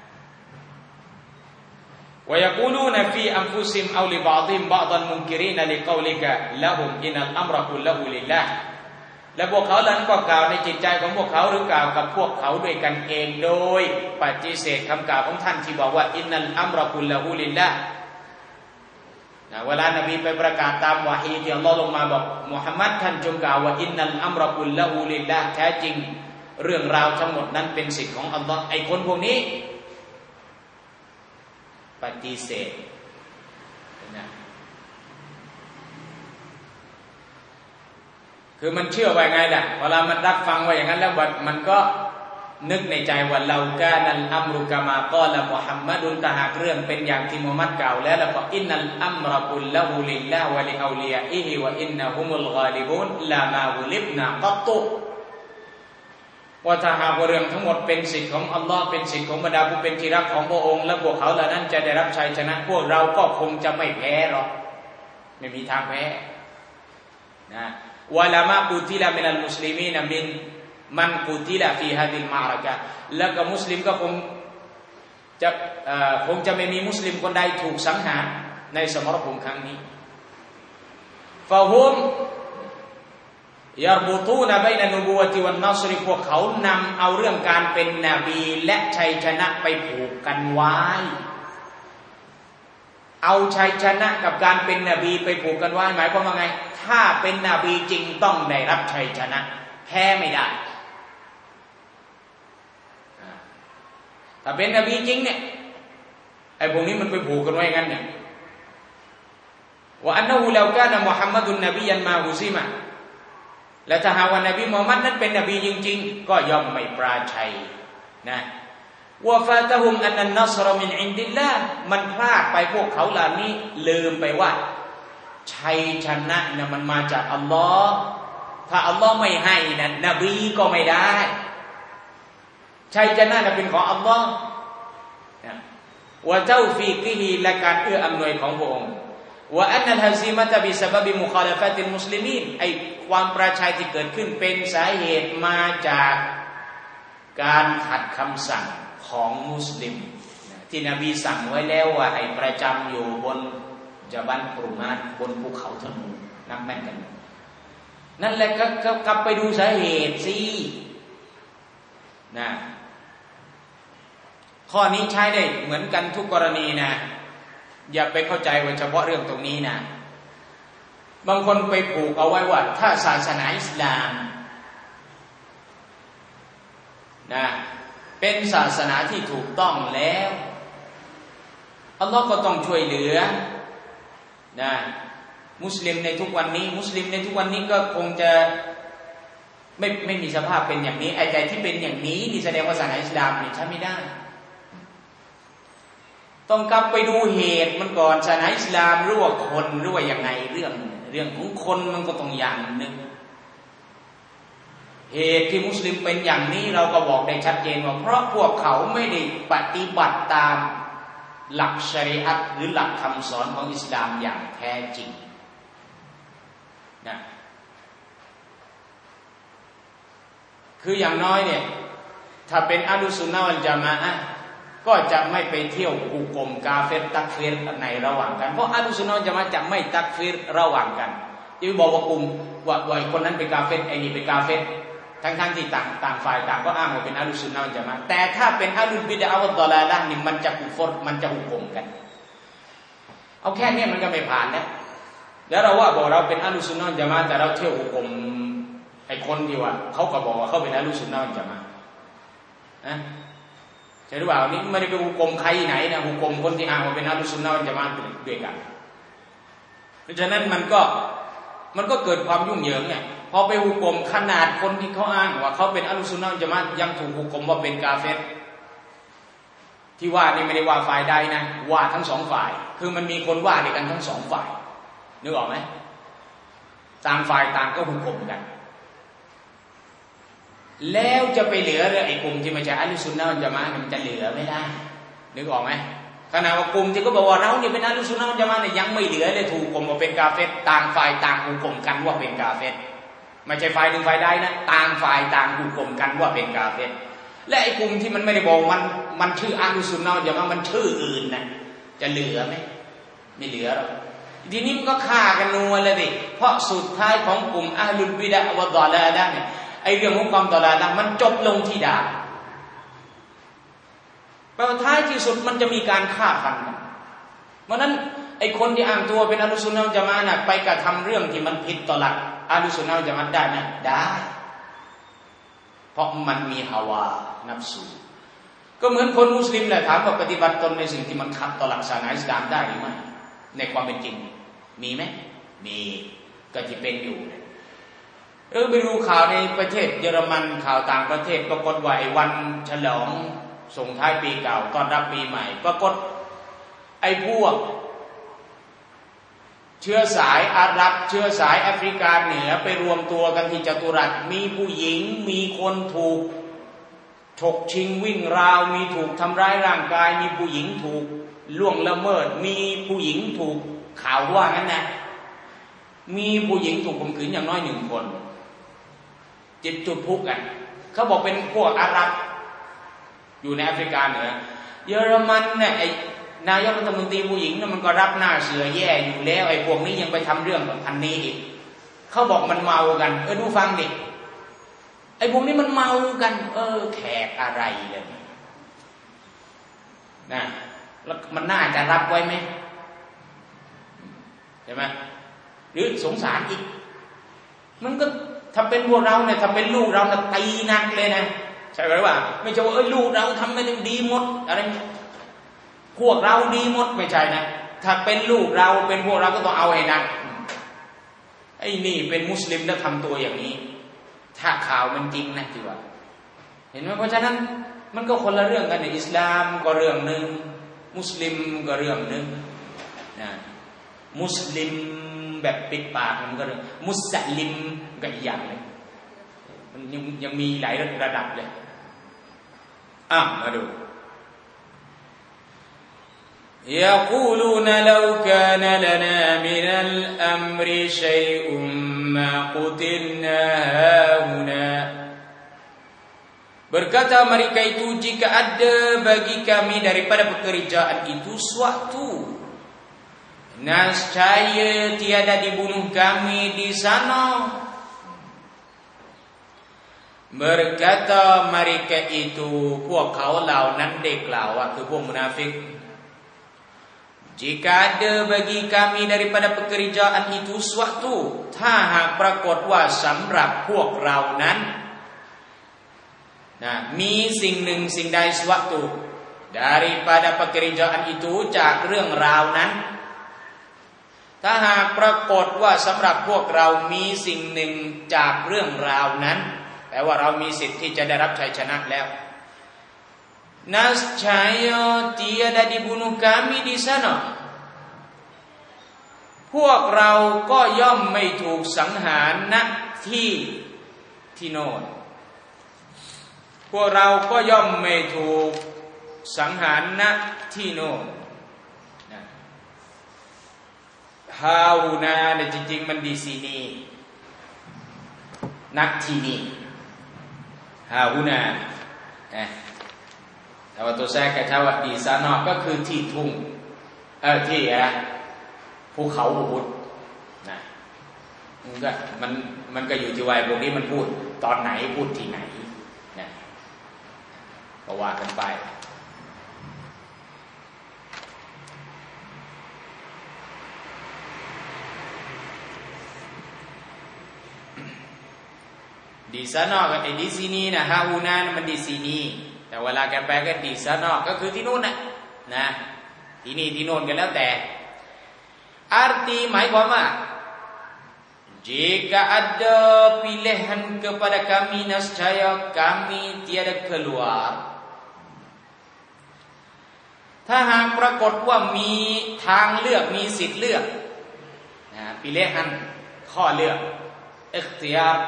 ويقولون في أنفسهم أو لبعضهم بعضا منكرين لقولك لهم إن الأمر كله لله และพวกเขานั้นก็กล่าวในจิตใจของพวกเขาหรือกล่าวกับพวกเขาด้วยกันเองโดยปฏิเสธคำกล่าวของท่านที่บอกว่าอินนัลอัมรกุลละฮูลิลลาห์เวลานบีไปประกาศตามวะฮีที่อัลลอฮ์ลงมาบอกมุฮัมมัดท่านจงกล่าวว่าอินนัลอัมรกุลละฮูลิลลาห์แท้จริงเรื่องราวทั้งหมดนั้นเป็นสิทธิ์ของอัลลอฮ์ไอ้คนพวกนี้ปฏิเสธนะคือมันเชื่อว่าไงล่ะเวลามันรับฟังว่าอย่างนั้นแล้วมันก็นึกในใจว่าเรากานัลอัมรุกะมากอละมุฮัมมัดุนถ้าหากเรื่องเป็นอย่างที่มุฮัมมัดกล่าวแล้วก็อินนัลอัมรกุลละฮูลิลลาฮ์วะลิเอาลิยาอิฮิวะอินนะฮุมุลฆาลิบูนลามากุลิบนากัตตุว่าถ้าหากเรื่องทั้งหมดเป็นสิทธิ์ของอัลลอฮ์เป็นสิทธิ์ของบรรดาผู้เป็นที่รักของพระองค์และพวกเขาเหล่านั้นจะได้รับชัยชนะพวกเราก็คงจะไม่แพ้หรอกไม่มีทางแพ้นะวะลามากุติลามินัลมุสลิมีนมินมันกุติลาฟีฮาดิลมาอะกะแล้วก็มุสลิมก็คงจะไม่มีมุสลิมคนใดถูกสังหารในสมรภูมิครั้งนี้ฟะฮุมยารบุตูนบัยนะนุบุวะติวันนัศรพวกเขานำเอาเรื่องการเป็นนบีและชัยชนะไปผูกกันไว้เอาชัยชนะกับการเป็นนบีไปผูกกันไว้หมายความว่าไงถ้าเป็นนบีจริงต้องได้รับชัยชนะแพ้ไม่ได้ถ้าเป็นนบีจริงเนี่ยไอ้พวกนี้มันไปผูกกันไว้งั้นเนี่ยว่าอันนะฮูลากานะมุฮัมมัดุนนบียันมาฮุซิมะและถ้าหากว่านบีมุฮัมมัดนั้นเป็นนบีจริงๆก็ย่อมไม่ปราชัยนะวะฟาตะฮุมอันนันนัศรมินอินดิลลาห์มันพลาดไปพวกเขาเหล่านี้ลืมไปว่าชัยชนะเนี่ยมันมาจากอัลลอฮ์ถ้าอัลลอฮ์ไม่ให้นะนบีก็ไม่ได้ชัยชนะน่ะเป็นของอัลลอฮ์วะเจ้าฟีกิฮิและการเอื้ออำนวยของพระองค์ว่าอันนัลฮะซีมะตะบิซะบับิมุคาลาฟะติลมุสลิมีนไอ้ความปราชัยที่เกิดขึ้นเป็นสาเหตุมาจากการขัดคำสั่งของมุสลิมที่นบีสั่งไว้แล้วว่าให้ประจำอยู่บนจะบันปรุมาตบนภูเขาธนูนักแม่นกันนั่นแหละก็กลับไปดูสาเหตุสินะข้อนี้ใช้ได้เหมือนกันทุกกรณีนะอย่าไปเข้าใจว่าเฉพาะเรื่องตรงนี้นะบางคนไปผูกเอาไว้ว่าถ้าศาสนาอิสลามนะเป็นศาสนาที่ถูกต้องแล้วอัลลอฮ์ก็ต้องช่วยเหลือนะมุสลิมในทุกวันนี้ก็คงจะไม่มีสภาพเป็นอย่างนี้ไอ้ใจที่เป็นอย่างนี้นี่แสดงว่าศาสนาอิสลามนี่ใช้ไม่ได้ต้องกลับไปดูเหตุมันก่อนศาสนาอิสลามหรือว่าคนหรือว่ายังไงเรื่องของคนมันก็ต้องอย่างนึงเหตุที่มุสลิมเป็นอย่างนี้เราก็บอกได้ชัดเจนว่าเพราะพวกเขาไม่ได้ปฏิบัติตามหลักชะรีอะห์หรือหลักคำสอนของอิสลามอย่างแท้จริงนะคืออย่างน้อยเนี่ยถ้าเป็นอะลุซุนนะฮ์วัลญะมาอะห์ก็จะไม่ไปเที่ยวหุกมกาเฟรตักฟีรในระหว่างกันเพราะอะลุซุนนะฮ์วัลญะมาอะห์จะไม่ตักฟีรระหว่างกันจะบอกว่ากลุ่มว่าคนนั้นเป็นกาเฟรไอ้นี่เป็นกาเฟรทั้งที่ต่างฝ่ายต่างก็อ้างว่าเป็นอะลุซุนนะฮ์วัลญะมาอะห์แต่ถ้าเป็นอะลุลบิดอะห์วัดฎอลาละห์นี่มันจะกุฟรมันจะหุกมกันเอาแค่นี้มันก็ไม่ผ่านแล้วเราว่าบอกเราเป็นอะลุซุนนะฮ์วัลญะมาอะห์แต่เราเที่ยวหุกมไอ้คนที่ว่าเขาก็บอกว่าเขาเป็นอะลุซุนนะฮ์วัลญะมาอะห์นะใช่หรือเปล่านี่ไม่ได้ไปหุกมใครไหนนะหุกมคนที่อ้างว่าเป็นอะลุซุนนะฮ์วัลญะมาอะห์ด้วยกันเพราะฉะนั้นมันก็เกิดความยุ่งเหยิงเนี่ยพอไปหุกมขนาดคนที่เขาอ้างว่าเขาเป็นอะลุซุนนะฮ์วัลญะมาอะห์ยังถูกหุกมว่าเป็นกาเฟรที่ว่านี่ไม่ได้ว่าฝ่ายใดนะว่าทั้งสองฝ่ายคือมันมีคนว่าด้วยกันทั้งสองฝ่ายนึกออกไหมต่างฝ่ายต่างก็หุกมกันแล้วจะไปเหลือไอ้กลุ่มที่ไม่ใช่อะลุซุนนะฮ์วัลญะมาอะห์มันจะเหลือไม่ได้นึกออกไหมขณะว่ากลุ่มที่ก็บอกว่าเราเนี่ยเป็นอะลุซุนนะฮ์วัลญะมาอะห์เนี่ยยังไม่เหลือเลยถูกกลุ่มว่าเป็นกาเฟรต่างฝ่ายต่างหุกมกันว่าเป็นกาเฟรไม่ใช่ฝ่ายหนึ่งฝ่ายใดนะต่างฝ่ายต่างหุกมกันว่าเป็นกาเฟรและไอ้กลุ่มที่มันไม่ได้บอกมันชื่ออะลุซุนนะฮ์วัลญะมาอะห์มันชื่ออื่นนะจะเหลือไหมไม่เหลือหรอกทีนี้มันก็ฆ่ากันนัวเลยดิเพราะสุดท้ายของกลุ่มอะห์ลุลบิดะห์วัดฎอลาละห์เนี่ยไอ้เรื่องของความฎอลาละห์มันจบลงที่ด่าแปลว่าท้ายที่สุดมันจะมีการฆ่าฟันกันเพราะนั้นไอ้คนที่อ้างตัวเป็นอะลุซุนนะฮ์วัลญะมาอะห์น่ะไปกระทำเรื่องที่มันผิดต่อหลักอะลุซุนนะฮ์วัลญะมาอะห์ได้นะได้เพราะมันมีฮาวานัฟซูก็เหมือนคนมุสลิมแหละถามว่าปฏิบัติตนในสิ่งที่มันขัดต่อหลักศาสนาอิสลามได้หรือไม่ในความเป็นจริงมีไหมมีก็ที่เป็นอยู่ไปดูข่าวในประเทศเยอรมันข่าวต่างประเทศปรากฏว่าไอ้วันฉลองส่งท้ายปีเก่าต้อนรับปีใหม่ปรากฏไอ้พวกเชื้อสายอาหรับเชื้อสายแอฟริกาเหนือไปรวมตัวกันที่จัตุรัสมีผู้หญิงมีคนถูกฉกชิงวิ่งราวมีถูกทำร้ายร่างกายมีผู้หญิงถูกล่วงละเมิดมีผู้หญิงถูกข่าวว่างั้นนะมีผู้หญิงถูกข่มขืนอย่างน้อย1 คนจุดพุกกันเขาบอกเป็นพวกอาหรับอยู่ในแอฟริกาเหนือเยอรมันเนี่ยไอ้นายกรัฐมนตรีผู้หญิงเนี่ยมันก็รับหน้าเสือแย่อยู่แล้วไอ้พวกนี้ยังไปทำเรื่องแบบพันนี้อีกเขาบอกมันเมากันดูฟังดิไอ้พวกนี้มันเมากันแขกอะไรเลยนะแล้วมันน่าจะรับไว้ไหมใช่ไหมหรือสงสารอีกมันก็ถ้าเป็นพวกเราเนี่ยถ้าเป็นลูกเราเนี่ยตีหนักเลยนะใช่ไหมว่าไม่ใช่ว่าลูกเราทำไม่ได้ดีหมดอะไรพวกเราดีหมดไม่ใช่นะถ้าเป็นลูกเราเป็นพวกเราก็ต้องเอาให้หนักไอ้นี่เป็นมุสลิมแล้วทำตัวอย่างนี้ถ้าข่าวมันจริงนะที่ว่าเห็นไหมเพราะฉะนั้นมันก็คนละเรื่องกันในอิสลามก็เรื่องนึงมุสลิมก็เรื่องนึงนะมุสลิมแบบปิดปากมันก็เรื่องมุสลิมก็อีกอย่างนึงมันยังมีหลายระดับเลยมาดู يقولون لو كان لنا من الأمر شيء ما قتلنا هاهنا Berkata mereka itu, jika ada bagi kami daripada pekerjaan itu suatu, nescaya tiada dibunuh kami di sana. Berkata mereka itu, พวกเขาเหล่านั้นได้กล่าวว่าคือพวกมุนาฟิก Jika ada bagi kami daripada pekerjaan itu suatu, ถ้าหากปรากฏว่าสำหรับพวกเรานั้นมีสิ่งหนึ่งสิ่งใด suatu daripada pekerjaan itu จากเรื่องราวนั้นถ้าหากปรากฏว่าสำหรับพวกเรามีสิ่งหนึ่งจากเรื่องราวนั้นแปลว่าเรามีสิทธิ์ที่จะได้รับชัยชนะแล้ว Nascaya tiada dibunuh kami di sana พวกเราก็ย่อมไม่ถูกสังหารณที่โน่นพวกเราก็ย่อมไม่ถูกสังหารณที่โน่นฮาฮูนาเนี่ยจริงๆมันดีซีนีนักที่นี่ฮาฮูนาแต่ว่าตัวแทรกกระชาวดีซานอกก็คือที่ทุ่งที่อะไรภูเขาอุหุดนะมันก็อยู่ที่วัยพวกนี้มันพูดตอนไหนพูดที่ไหนนะก็ว่ากันไปดีซานอกกับไอ้ดีซีนีนะฮาฮูนามันดีซีนีแต่เวลาแกแปลก็ดีซานอกก็คือที่นู่นนะที่นี่ที่โน่นกันแล้วแต่artiหมายความว่า jika ada pilihan kepada kami nescaya kami tiada keluar ถ้าหากปรากฏว่ามีทางเลือกมีสิทธิ์เลือกpilihan ข้อเลือก ikhtiyar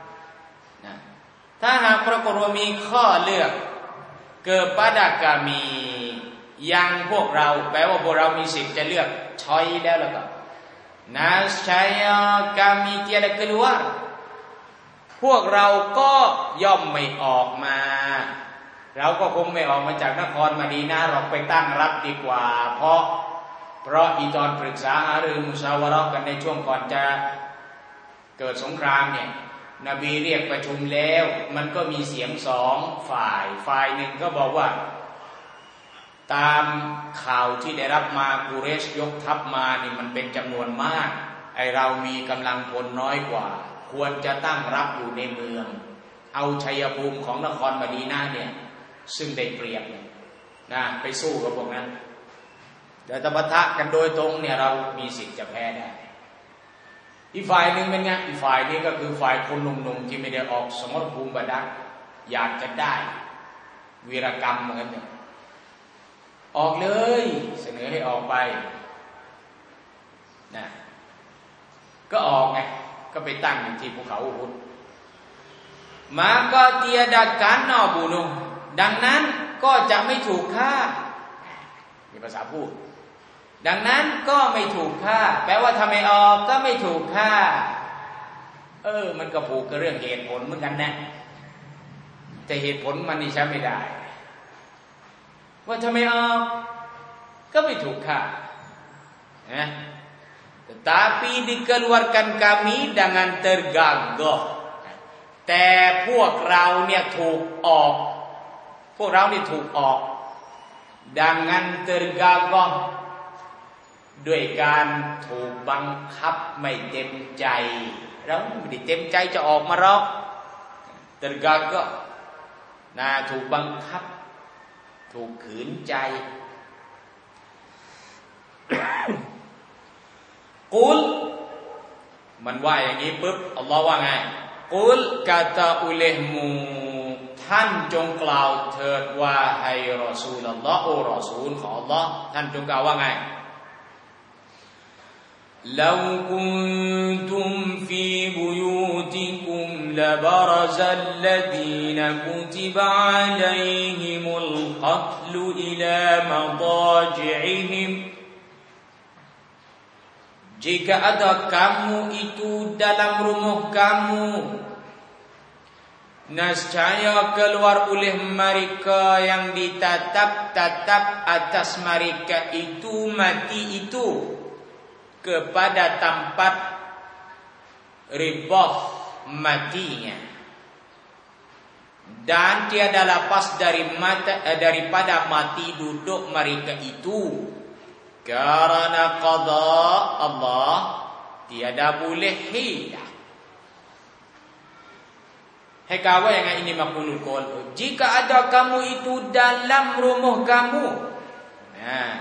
ถ้าหากปรากฏว่ามีข้อเลือก kepada kami ยังพวกเราแปลว่าพวกเรามีสิทธิ์จะเลือกช้อยแล้วล่ะก็nascaya kami tiada keluar พวกเราก็ย่อมไม่ออกมาเราก็คงไม่ออกมาจากนครมะดีนะห์หรอกไปตั้งรับดีกว่าเพราะอีตอนปรึกษาหารือมุชาวะเราะห์กันในช่วงก่อนจะเกิดสงครามเนี่ยนบีเรียกประชุมแล้วมันก็มีเสียงสองฝ่ายหนึ่งก็บอกว่าตามข่าวที่ได้รับมากุเรชยกทัพมานี่มันเป็นจำนวนมากไอเรามีกำลังพลน้อยกว่าควรจะตั้งรับอยู่ในเมืองเอาชัยภูมิของนครมะดีนะห์เนี่ยซึ่งได้เปรียบนะไปสู้กับพวกนั้นแต่ถ้าปะทะกันโดยตรงเนี่ยเรามีสิทธิ์จะแพ้ได้อีกฝ่ายหนึ่งเป็นไงอีกฝ่ายนี้ก็คือฝ่ายคนหนุ่มๆที่ไม่ได้ออกสมรภูมิบัดดอยากจะได้วีรกรรมเหมือนกันเนี่ยออกเลยเสนอให้ออกไปนะก็ออกไงก็ไปตั้งอยู่ที่ภูเขาอุหุดmaka tiada kana bunuh ดังนั้นก็จะไม่ถูกฆ่านี่ภาษาพูดดังนั้นก็ไม่ถูกฆ่าแปลว่าถ้าไม่ออกก็ไม่ถูกฆ่ามันก็ผูกกับเรื่องเหตุผลเหมือนกันนะแต่เหตุผลมันนี่ใช้ไม่ได้ว่าถ้าไม่ออกก็ไม่ถูกฆ่านะ tetapi dikeluarkan kami dengan tergagah แต่พวกเราเนี่ยถูกออกพวกเรานี่ถูกออก dengan tergagah ด้วยการถูกบังคับไม่เต็มใจเราไม่ได้เต็มใจจะออกมาหรอก tergagah นะถูกบังคับถูกขืนใจกุลมันว่าอย่างนี้ปุ๊บอัลลอฮ์ว่าไงกุลกาตาอุเลหมูท่านจงกล่าวเถิดว่าให้รอซูลอัลลอฮ์โอ้รอซูลของอัลลอฮ์ท่านจงกล่าวว่าไงلو كنتم في بيوتكم لبرز الذين كتب عليهم القتل إلى مضاجعهم Jika ada kamu itu dalam rumah kamu, nescaya keluar oleh mereka yang ditatap-tatap atas mereka itu mati itu kepada tempat ribah matinya, dan tiada lepas daripada mati duduk mereka itu. Karena qada Allah tiada boleh hilah. Hekaya yang ini maqulul qaul. Jika ada kamu itu dalam rumah kamu. Nah.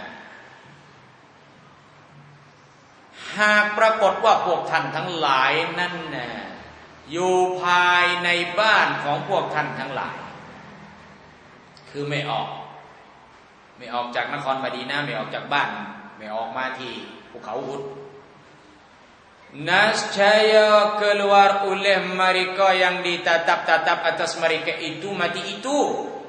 หากปรากฏว่าพวกท่านทั้งหลายนั้นอยู่ภายในบ้านของพวกท่านทั้งหลายคือไม่ออกจากนครมะดีนะห์ไม่ออกจากบ้านไม่ออกมาที่ภูเขาอุฮุด Nascaya keluar oleh mereka yang ditatap-tatap atas mereka itu mati itu.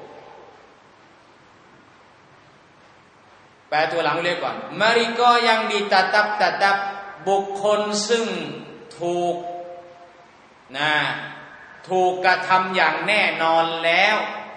แปลตัวหลังเลยก่อน mereka yang ditatap-tatap บุคคลซึ่งถูกกระทำอย่างแน่นอนแล้ว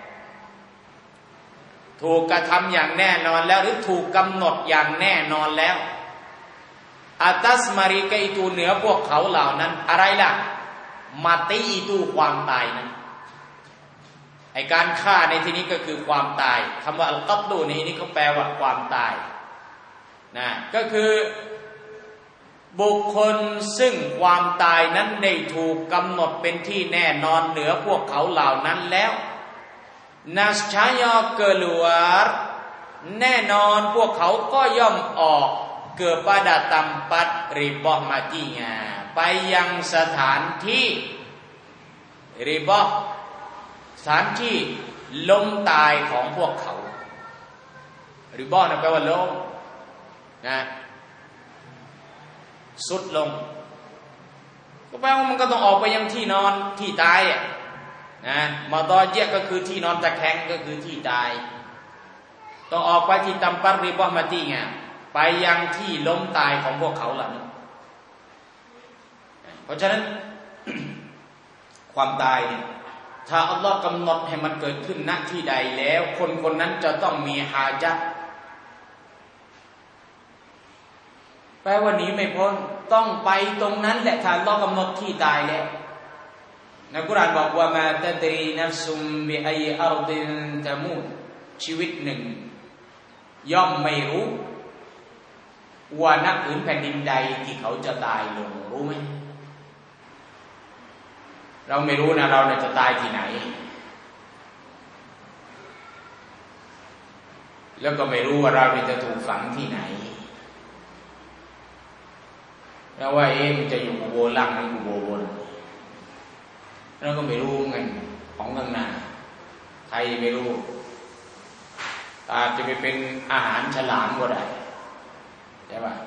ถูกกระทำอย่างแน่นอนแล้วหรือถูกกำหนดอย่างแน่นอนแล้วatas mereka itu เหนือพวกเขาเหล่านั้นอะไรล่ะ mati itu ความตายนั้นไอการฆ่าในที่นี้ก็คือความตายคำว่าอัลกัตลูในที่นี้เขาแปลว่าความตายนะก็คือบุคคลซึ่งความตายนั้นได้ถูกกำหนดเป็นที่แน่นอนเหนือพวกเขาเหล่านั้นแล้วnascaya keluar แน่นอนพวกเขาก็ย่อมออกkepada tempat ribah matinya ไปยังสถานที่ริบahสถานที่ล้มตายของพวกเขาริบahนั่นแปลว่าล้มนะสุดลงก็แปลว่ามันก็ต้องออกไปยังที่นอนที่ตายนะมาดอเยะก็คือที่นอนตะแคงก็คือที่ตายต้องออกไปที่tempat ribah matinyaไปยังที่ล้มตายของพวกเขาเหล่านั้นเพราะฉะนั้น ความตายเนี่ยถ้าอัลลอฮ์กำหนดให้มันเกิดขึ้นณที่ใดแล้วคนคนนั้นจะต้องมีฮาญะห์แปลว่าหนีไม่พ้นต้องไปตรงนั้นแหละถ้าอัลลอฮ์กำหนดที่ตายแล้วในกุรอานบอกว่ามาตัดรีนัฟซุมบิอัยอัรฎินตะมูตชีวิตหนึ่งย่อมไม่รู้ว่าณผืนแผ่นดินใดที่เขาจะตายลงรู้ไหมเราไม่รู้นะเราจะตายที่ไหนแล้วก็ไม่รู้ว่าเราจะถูกฝังที่ไหนแล้วว่ามันจะอยู่กุโบล่างหรือกุโบบนเราก็ไม่รู้ไงของข้างหน้าใครไม่รู้อาจจะไปเป็นอาหารฉลามก็ได้ใช่ป่ะ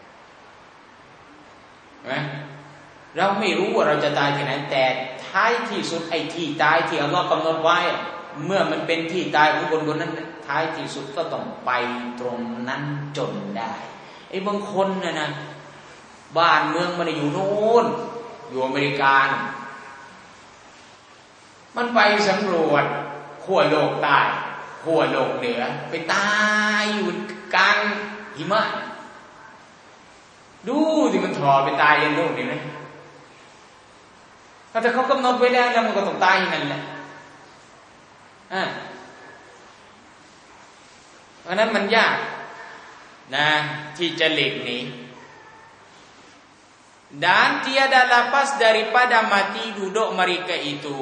เราไม่รู้ว่าเราจะตายที่ไหนแต่ท้ายที่สุดไอ้ที่ตายที่อัลลอฮ์กำหนดไว้เมื่อมันเป็นที่ตายของคนคนนั้นท้ายที่สุดก็ต้องไปตรงนั้นจนได้ไอ้บางคนนะบ้านเมืองมันอยู่โน่นอยู่อเมริกามันไปสำรวจขั้วโลกใต้ขั้วโลกเหนือไปตายอยู่กลางหิมะดูสิมันถอไปตายยันโลกนี่นะถ้าเขากำหนดไว้แล้วมันก็ต้องตายนั่นแหละเพราะนั้นมันยากนะที่จะหลีกหนี dan tiada lepas daripada mati duduk mereka itu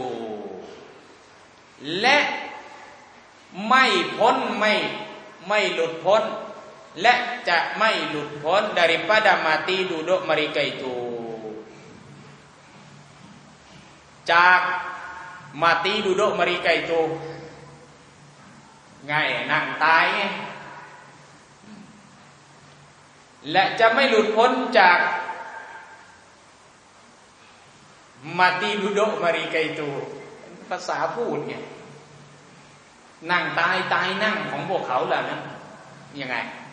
และไม่พ้นไม่หลุดพ้นและจะไม่หลุดพ้น daripada mati duduk mereka itu จาก mati duduk mereka itu ง่ายนั่งตายไงและจะไม่หลุดพ้นจาก mati duduk mereka itu ภาษาพูดไงนั่งตายนั่งของพวกเขาล่ะนะยังไง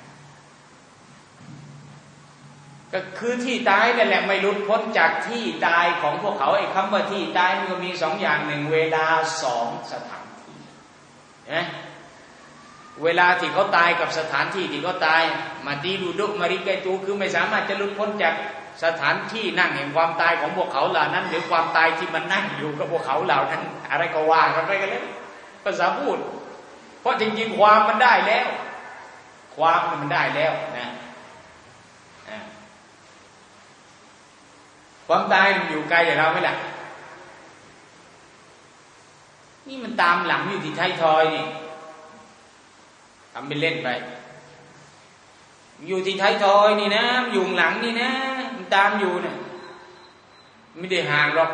ก็คือที่ตายนั่นแหละไม่หลุดพ้นจากที่ตายของพวกเขาไอ้คำว่าที่ตายมันก็มีสองอย่างหนึ่งเวลาสองสถานที่นะเวลาที่เขาตายกับสถานที่ที่เขาตายมาตีดูดุมาริกตูคือไม่สามารถจะหลุดพ้นจากสถานที่นั่งแห่งความตายของพวกเขาเหล่านั้นหรือความตายที่มันนั่งอยู่กับพวกเขาเหล่านั้นอะไรก็ว่ากันไปกันเลยภาษาพูดเพราะจริงๆความมันได้แล้วความมันได้แล้วนะความตายมันอยู่ไกลจากเราไหมล่ะนี่มันตามหลังอยู่ที่ท้ายทอยนี่ทำเป็นเล่นไปอยู่ที่ท้ายทอยนี่นะอยู่หลังนี่นะมันตามอยู่เนี่ยไม่ได้ห่างหรอก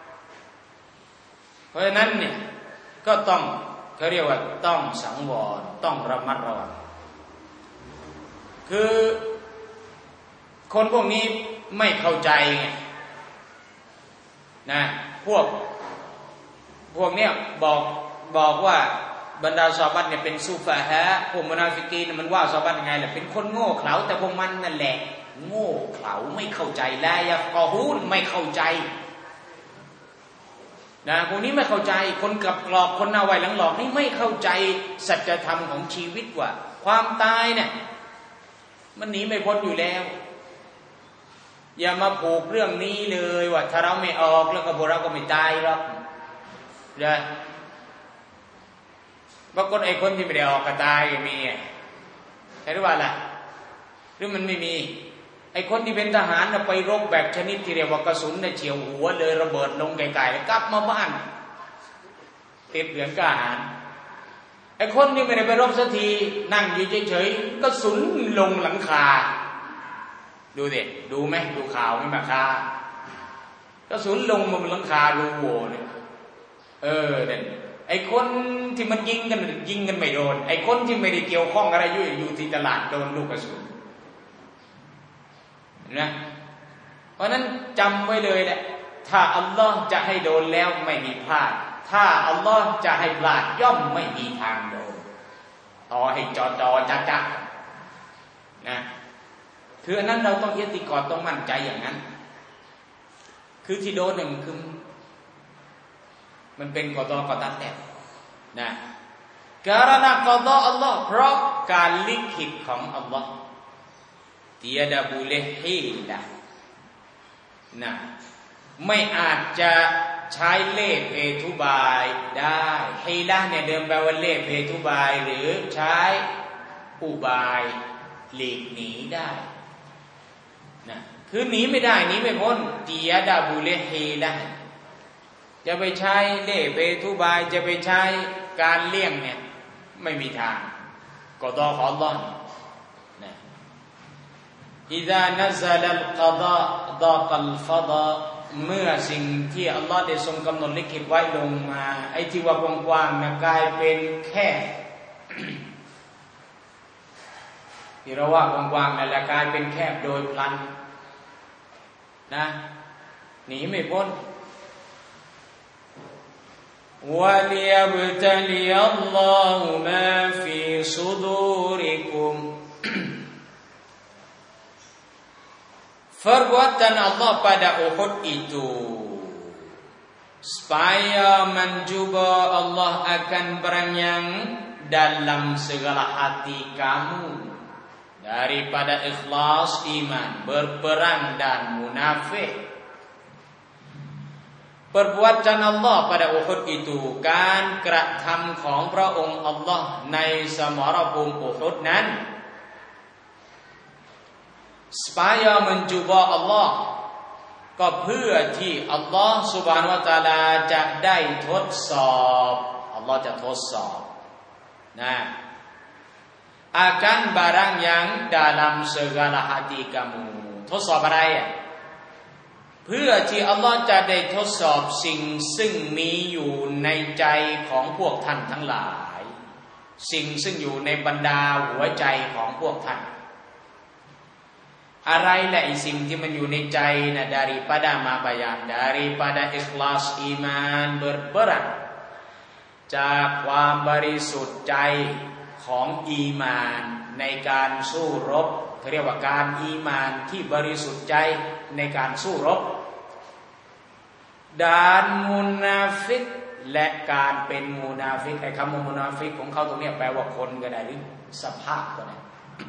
เพราะฉะนั้นเนี่ยก็ต้องเขาเรียกว่าต้องสังวรต้องระมัดระวังคือคนพวกนี้ไม่เข้าใจไงนะพวกเนี้ยบอกว่าบรรดาซอฮาบะห์เนี่ยเป็นซูฟะฮะพวกมุนาฟิกีนมันว่าซอฮาบะห์ยังไงล่ะเป็นคนโง่เขลาแต่พวกมันนั่นแหละโง่เขลาไม่เข้าใจลายะกอฮูนไม่เข้าใจนะพวกนี้ไม่เข้าใจคนกับหลอกคนเอาไว้หลังหลอกนี่ไม่เข้าใจสัจธรรมของชีวิตว่าความตายเนี่ยมันหนีไม่พ้นอยู่แล้วอย่ามาผูกเรื่องนี้เลยว่าถ้าเราไม่ออกแล้วก็พวกเราก็ไม่ตายหรอกนะบางคนไอ้คนที่ไม่ได้ออกก็ตายก็มีใช่หรือเปล่าล่ะหรือมันไม่มีไอ้คนที่เป็นทหารไปรบแบบชนิดที่เรียกว่ากระสุนเนี่ยเฉียวหัวเลยระเบิดลงไกลๆแล้วกลับมาบ้านติดเหลืองกล้าหาญไอ้คนที่ไม่ได้ไปรบสักทีนั่งอยู่เฉยๆกระสุนลงหลังคาดูดิดูไหมดูข่าวไหมมาคากระสุนลงมาบนหลังคารูโหว่เนี่ยเนี่ยไอ้คนที่มันยิงกันไม่โดนไอ้คนที่ไม่ได้เกี่ยวข้องอะไรอยู่ที่ตลาดโดนลูกกระสุนนะเพราะนั้นจำไว้เลยแหละถ้าอัลลอฮ์จะให้โดนแล้วไม่มีพลาดถ้าอัลลอฮ์จะให้พลาดย่อมไม่มีทางโดนต่อให้จอจักนะคืออันนั้นเราต้องอิติกอดต้องมั่นใจอย่างนั้นคือที่โดนหนึ่งคือมันเป็นกอฎอกอตัดแต่นะการณกอฎออัลลอฮ์เพราะการลิขิตของอัลลอฮ์tiada boleh hilah นะไม่อาจจะใช้เล่ห์เพทุบายได้ฮิละเนี่ยเดิมแปลว่าเล่ห์เพทุบายหรือใช้อุบายหลีกหนีได้นะคือหนีไม่ได้หนีไม่พ้นtiada boleh hilah จะไปใช้เล่ห์เพทุบายจะไปใช้การเลี่ยงเนี่ยไม่มีทางกอฎอของอัลลอฮ์إذا نزل القضاء ضاق الفضاء เมื่อสิ่งที่อัลลอฮ์ได้ทรงกำหนดลิขิตไว้ลงมาไอ้ที่ว่ากว้างๆนะกลายเป็นแค่ที่เราว่ากว้างๆนั่นแหละกลายเป็นแคบโดยพลันนะหนีไม่พ้นوَلِيَبْتَلِيَ اللَّهُ مَا فِي صُدُورِكُمْ Perbuatan Allah pada Uhud itu supaya mencuba Allah akan berenyang dalam segala hati kamu daripada ikhlas iman, berperang dan munafik. Perbuatan Allah pada Uhud itu การกระทำของพระองค์อัลลอฮ์ในสมรภูมิอุฮุดนั้นsupaya mencuba Allah ก็เพื่อที่อัลลอฮ์ซุบฮานะฮูวะตะอาลาจะได้ทดสอบอัลลอฮ์จะทดสอบนะ akan barang yang dalam segala hati kamu ทดสอบอะไรเพื่อที่อัลลอฮ์จะได้ทดสอบสิ่งซึ่งมีอยู่ในใจของพวกท่านทั้งหลายสิ่งซึ่งอยู่ในบรรดาหัวใจของพวกท่านอะไรแหละสิ่งที่มันอยู่ในใจนะ daripada mabayan daripada ikhlas iman berperang จากความบริสุทธิ์ใจของอีมานในการสู้รบเขาเรียกว่าการอีมานที่บริสุทธิ์ใจในการสู้รบdan munafik และการเป็นมุนาฟิกไอ้คำว่ามุนาฟิกของเขาตรงนี้แปลว่าคนก็ได้หรือสภาพก็ได้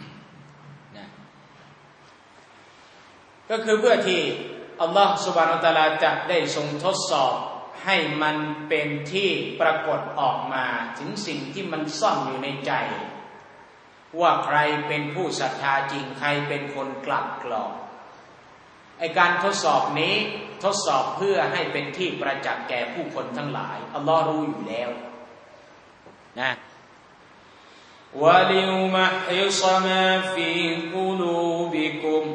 ก็คือเพื่อที่อัลลอฮฺซุบฮานะฮูวะตะอาลาจะได้ทรงทดสอบให้มันเป็นที่ปรากฏออกมาถึงสิ่งที่มันซ่อนอยู่ในใจว่าใครเป็นผู้ศรัทธาจริงใครเป็นคนกลับกรอกไอการทดสอบนี้ทดสอบเพื่อให้เป็นที่ประจักษ์แก่ผู้คนทั้งหลายอัลลอฮฺรู้อยู่แล้วนะวะลิยุมะฮิศมาฟีกุลูบิกุม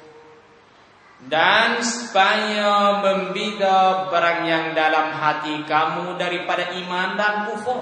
dan supaya membida barang yang dalam hati kamu daripada iman dan kufur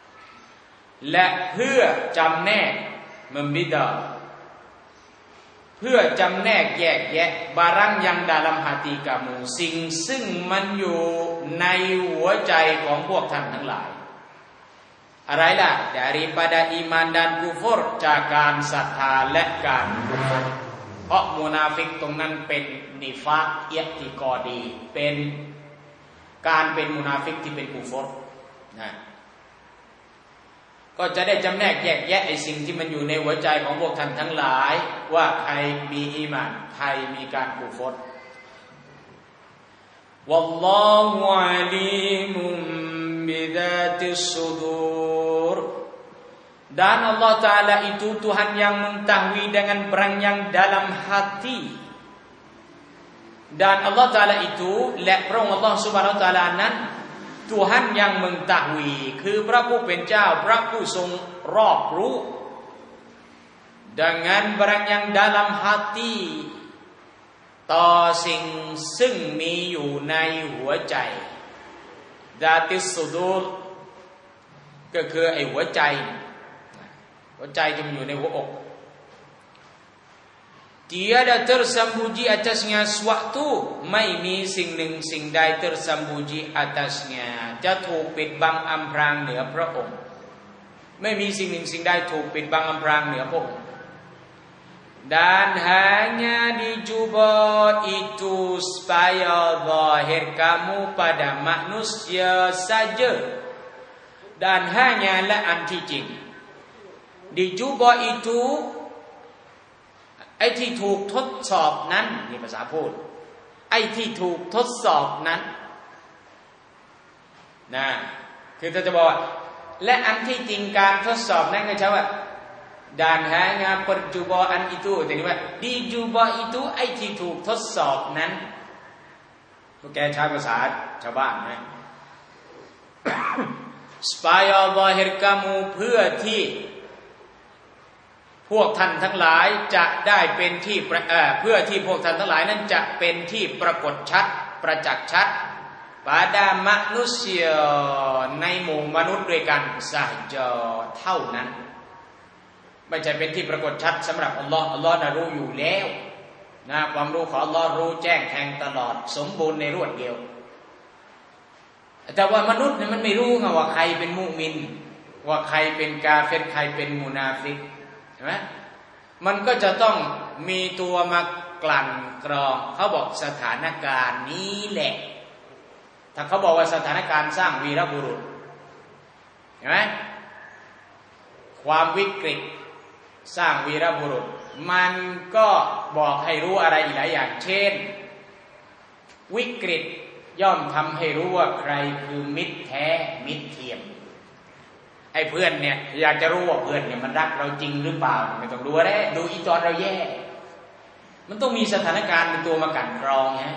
และเพื่อจำแนก membida เพื่อจำแนกแยกแยะ barang yang dalam hati kamu สิ่งซึ่งมันอยู่ในหัวใจของพวกท่านทั้งหลายอะไรล่ะ daripada iman dan kufur จากการศรัทธาและการกุฟรเพราะมุนาฟิกตรงนั้นเป็นนิฟาเอียติกอดีเป็นการเป็นมุนาฟิกที่เป็นกุฟรนะก็จะได้จำแนกแยกแยะไอ้สิ่งที่มันอยู่ในหัวใจของพวกท่านทั้งหลายว่าใครมีอีหม่านใครมีการกุฟรวัลลอฮุอะลีมุมบิซาติสซุดูรdan Allah Ta'ala itu Tuhan yang mengetahui dengan barang yang dalam hati dan Allah Ta'ala itu และพระองค์ Allah Subhanahu Wa Ta'ala นั้นTuhan yang mengetahui คือพระผู้เป็นเจ้าพระผู้ทรงรอบรู้ dengan barang yang dalam hati ต่อสิ่งซึ่งมีอยู่ในหัวใจดาติสซุดูรก็คือไอ้หัวใจที่มันอยู่ในหัวอก tiada tersembunyi atasnya suatu ไม่มีสิ่งหนึ่งสิ่งใด tersembunyi atasnya จะถูกปิดบังอำพรางเหนือพระองค์ไม่มีสิ่งหนึ่งสิ่งใดถูกปิดบังอำพรางเหนือพระองค์ dan hanya dijubah itu supaya zahir kamu pada manusia saja dan hanyalah antiจริงdijubah ituไอ้ที่ถูกทดสอบนั้นนี่ภาษาพูดไอ้ที่ถูกทดสอบนั้นนะคือจะบอกว่าและอันที่จริงการทดสอบนั้นก็ใช่ว่า dan hanya percobaan itu แต่นี่ว่า dijubah itu ไอ้ที่ถูกทดสอบนั้นพวกแกใช้ภาษาชาวบ้านนะ supaya zahir kamu เพื่อที่พวกท่านทั้งหลายจะได้เป็นที่เพื่อที่พวกท่านทั้งหลายนั้นจะเป็นที่ปรากฏชัดประจักษ์ชัด pada manusia ในหมู่มนุษย์ด้วยกันsajaเท่านั้นไม่ใช่เป็นที่ปรากฏชัดสำหรับอัลลอฮ์อัลลอฮ์น่ะรู้อยู่แล้วนะความรู้ของอัลลอฮ์รู้แจ้งแทงตลอดสมบูรณ์ในรวดเดียวแต่ว่ามนุษย์เนี่ยมันไม่รู้ไงว่าใครเป็นมุมินว่าใครเป็นกาเฟรใครเป็นมุนาฟิกใช่ไหมมันก็จะต้องมีตัวมากลั่นกรองเขาบอกสถานการณ์นี้แหละถ้าเขาบอกว่าสถานการณ์สร้างวีรบุรุษเห็นไหมความวิกฤตสร้างวีรบุรุษมันก็บอกให้รู้อะไรอีกหลายอย่างเช่นวิกฤตย่อมทำให้รู้ว่าใครคือมิตรแท้มิตรเทียมไอ้เพื่อนเนี่ยอยากจะรู้ว่าเพื่อนเนี่ยมันรักเราจริงหรือเปล่าไม่ต้องดูอะไรดูอีตอนเราแย่มันต้องมีสถานการณ์เป็นตัวมากั่นกรองฮะ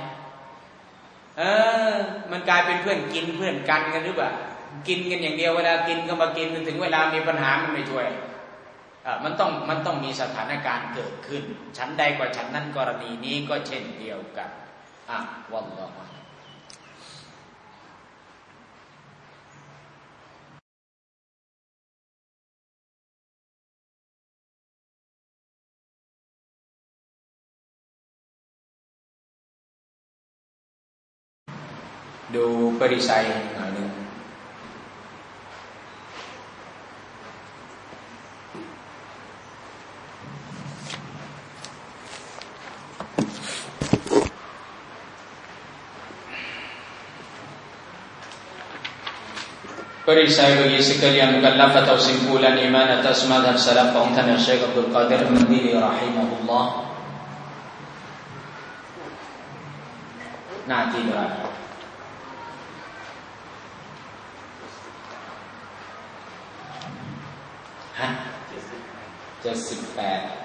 มันกลายเป็นเพื่อนกินเพื่อนกันหรือเปล่ากินกันอย่างเดียวเวลากินก็มากินถึงเวลามีปัญหามันไม่ช่วยมันต้องมีสถานการณ์เกิดขึ้นชั้นใดกว่าชั้นนั้นกรณีนี้ก็เช่นเดียวกันวัลลอฮฺดูปริชัยหน่อยนึงPerisai bagi sekalian mukallaf atau simpulan iman atas mazhab salaf Pauntan Syekh Abdul Qadir Al-Mandili rahimahullah. Nah, tidak. Hah? 78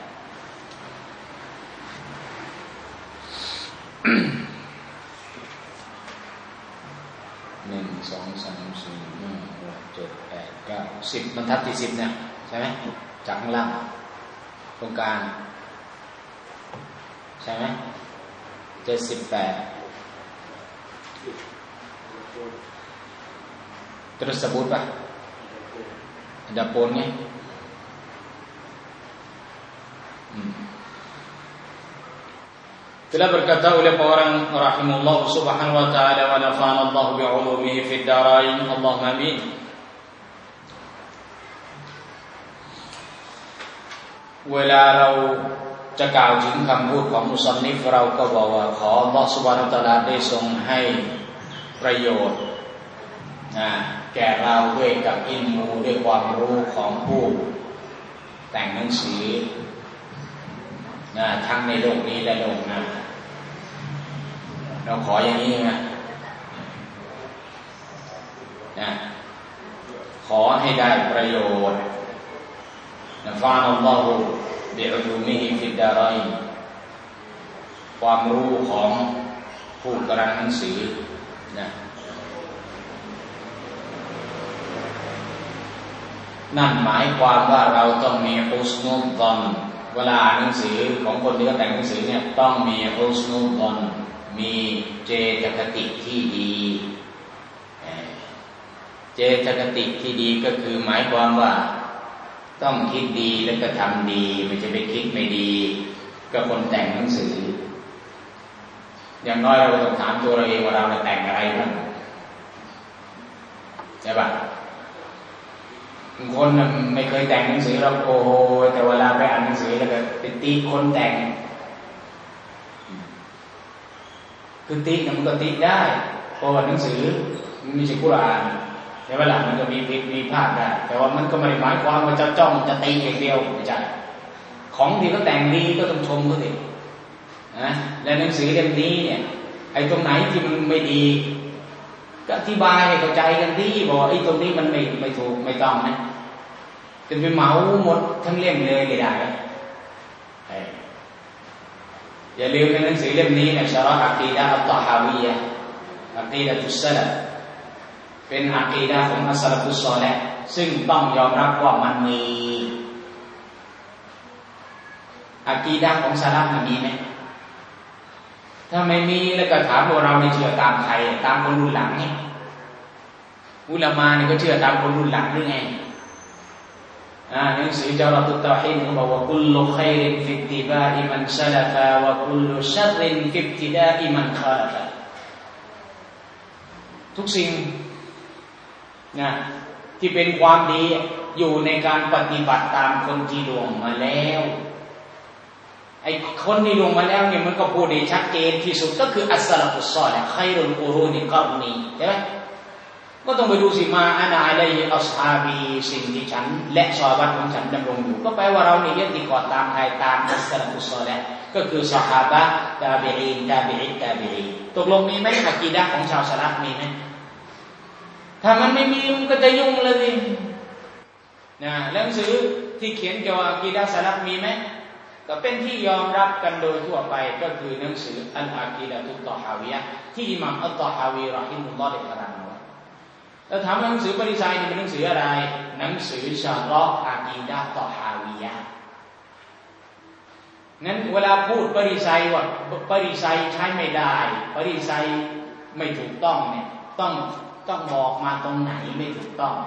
1 2 3 4 5 6 7 8 9 10บรรทัดที่10เนี่ยใช่ไหมจากข้างล่างตรงกลางใช่ไหม78 terus sebut Pak ada ponnya
Telah berkata oleh orang rahimahullah subhanahu wa ta'ala wa nafa'ana Allah bi'ulumihi fid darain Allahumma amin.เวลาเราจะกล่าวถึงคำพูดของมุซันนิฟเราก็บอกว่าขออัลเลาะห์ซุบฮานะฮูวะตะอาลาได้ทรงให้ประโยชน์แก่เราด้วยกับอิลมูด้วยความรู้ของผู้แต่งหนังสือทั้งในโลกนี้และโลกหน้าเราขออย่างนี้นะขอให้ได้ประโยชน์นะฟาอัลลอฮฺบิอุลูมิฮิฟิดดารัยน์ความรู้ของผู้กำลังหนังสือนะนั่นหมายความว่าเราต้องมีอุสนุลฎอนเวลาอ่านหนังสือของคนที่เขาแต่งหนังสือเนี่ยต้องมีอุสนุลฎอนมีเจตคติที่ดีเจตคติที่ดีก็คือหมายความว่าต้องคิดดีแล้วก็ทำดีไม่ใช่ไปคิดไม่ดีก็คนแต่งหนังสืออย่างน้อยเราต้องถามตัวเราเองว่าเราแต่งอะไรบ้างใช่ปะบางคนไม่เคยแต่งหนังสือเราโอ้โหแต่เวลาไปอ่านหนังสือแล้วก็ติตีคนแต่งคือติมันก็ติได้เพราะว่าหนังสือมันไม่ใช่กุรอานในเวลามันก็มีผิดมีพลาดได้แต่ว่ามันก็ไม่ได้หมายความว่าจะจ้องจะตีอย่างเดียวไม่ใช่ของที่เขาแต่งดีก็ต้องชมเขาสินะและหนังสือเล่มนี้เนี่ยไอ้ตรงไหนที่มันไม่ดีก็อธิบายให้เข้าใจกันดีบอกไอ้ตรงนี้มันไม่ถูกไม่ต้องนะจะไปเหมาหมดทั้งเล่มเลยไม่ได้อย่าลืมในหนังสือเล่มนี้นะชะรอฮ์อะกีดะฮ์อัตตะฮาวียะห์อะกีดะตุสซะลัฟเป็นอะกีดะห์ของอัสซะลัฟุสศอลิฮ์ซึ่งต้องยอมรับว่ามันมีอะกีดะห์ของซะลัฟมันมีไหมถ้าไม่มีแล้วก็ถามว่าเราไม่เชื่อตามใครตามคนรุ่นหลังไงอุลามะนี่ก็เชื่อตามคนรุ่นหลังหรือไงหนังสือจารตุตตอฮีดเขาบอกว่ากุลลุขัยรินฟิอิตติบาอิมันซะลฟะวะกุลลุชัรรินฟิอิบติดาอิมันคาลฟะทุกสิ่งที่เป็นความดีอยู่ในการปฏิบัติตามคนที่ล่วงมาแล้วไอ้คนที่ล่วงมาแล้วเนี่ยมันก็พูดได้ชัดเจนที่สุดก็คืออัสซะลัฟุสศอลิฮ์ขัยรุลกุรูนิกอรนีใช่ไหมก็ต้องไปดูสิมาอานาอะลัยฮิอัศฮาบีสิ่งที่ฉันและซอฮาบะห์ของฉันดำรงอยู่ก็แปลว่าเราเนี่ยยึดติดกอดตามใครตามอัสซะลัฟุสศอลิฮ์ก็คือซอฮาบะห์ตาบิอีนตาบิอิตตาบิอีนตกลงมีไหมอะกีดะห์ของชาวสลัฟมีไหมถ้ามันไม่มีมันก็จะยุ่งเลยสิหนังสือที่เขียนเกี่ยวกับอะกีดะห์สลัฟมีไหมก็เป็นที่ยอมรับกันโดยทั่วไปก็คือหนังสืออัลอากีดะตุตตอฮาวียะห์ที่อิหม่ามอัตตอฮาวีเราะฮิมุลลอฮ์ได้กล่าวไว้แล้วถามว่าหนังสือปริษัยนี่เป็นหนังสืออะไรหนังสือชะรอฮ์อากีดะตอฮาวียะห์งั้นเวลาพูดปริษัยว่าปริษัยใช้ไม่ได้ปริษัยไม่ถูกต้องเนี่ยต้องบอกมาตรงไหนไม่ถูกต้อง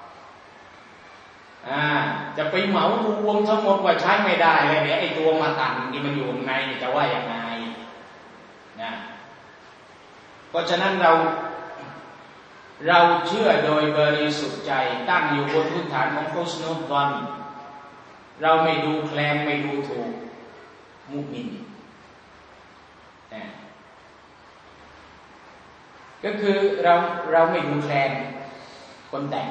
จะไปเหมารวมทั้งหมดว่าใช้ไม่ได้เลยเนี่ยไอ้ตัวมาตัดนี่มันอยู่ข้างในจะว่าอย่างไรเพราะฉะนั้นเราเชื่อโดยบริสุทธิ์ใจตั้งอยู่บนพื้นฐานของอุสนุลฎอนเราไม่ดูแคลนไม่ดูถูกมุมินก็คือเราไม่ดูแคลนคนแต่ง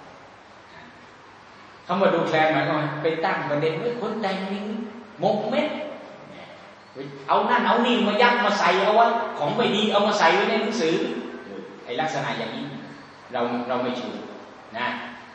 คำว่าดูแคลนหมายความว่าไปตั้งประเด็นว่าคนแต่งนี่หมกเม็ดเอานั่นเอานี่มายัดมาใส่เอาไว้ของไม่ดีเอามาใส่ไว้ในหนังสือไอ้ลักษณะอย่างนี้เราไม่ชูนะ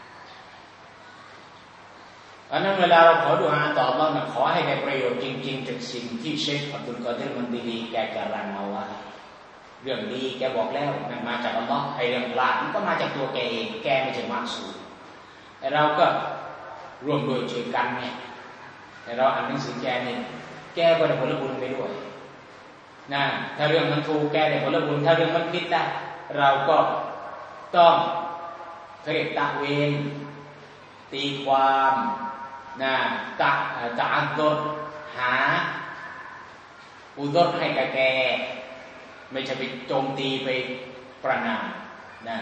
อันนั้นเวลาเราขอดุอาต่ออัลเลาะห์ขอให้ได้ประโยชน์จริงๆจากสิ่งที่เชคอับดุลกอดิรมันดีๆแกการันเอาไว้เรื่องดีแกบอกแล้วมันมาจากอัลเลาะห์ไอ้เรื่องพลาดมันก็มาจากตัวแกเองแกไม่ใช่มาสูแต่เราก็ร่วมด้วยช่วยกันเนี่ยแต่เราอ่านหนังสือแกเนี่ยแกก็ได้ผลบุญไปด้วยถ้าเรื่องมันถูกแกได้ผลบุญถ้าเรื่องมันผิดได้เราก็ต้องเรียกตะเวนตีความตะอักดหา
อุดรให้กับแกไม่ใช่ไปโจมตีไปประณามนะ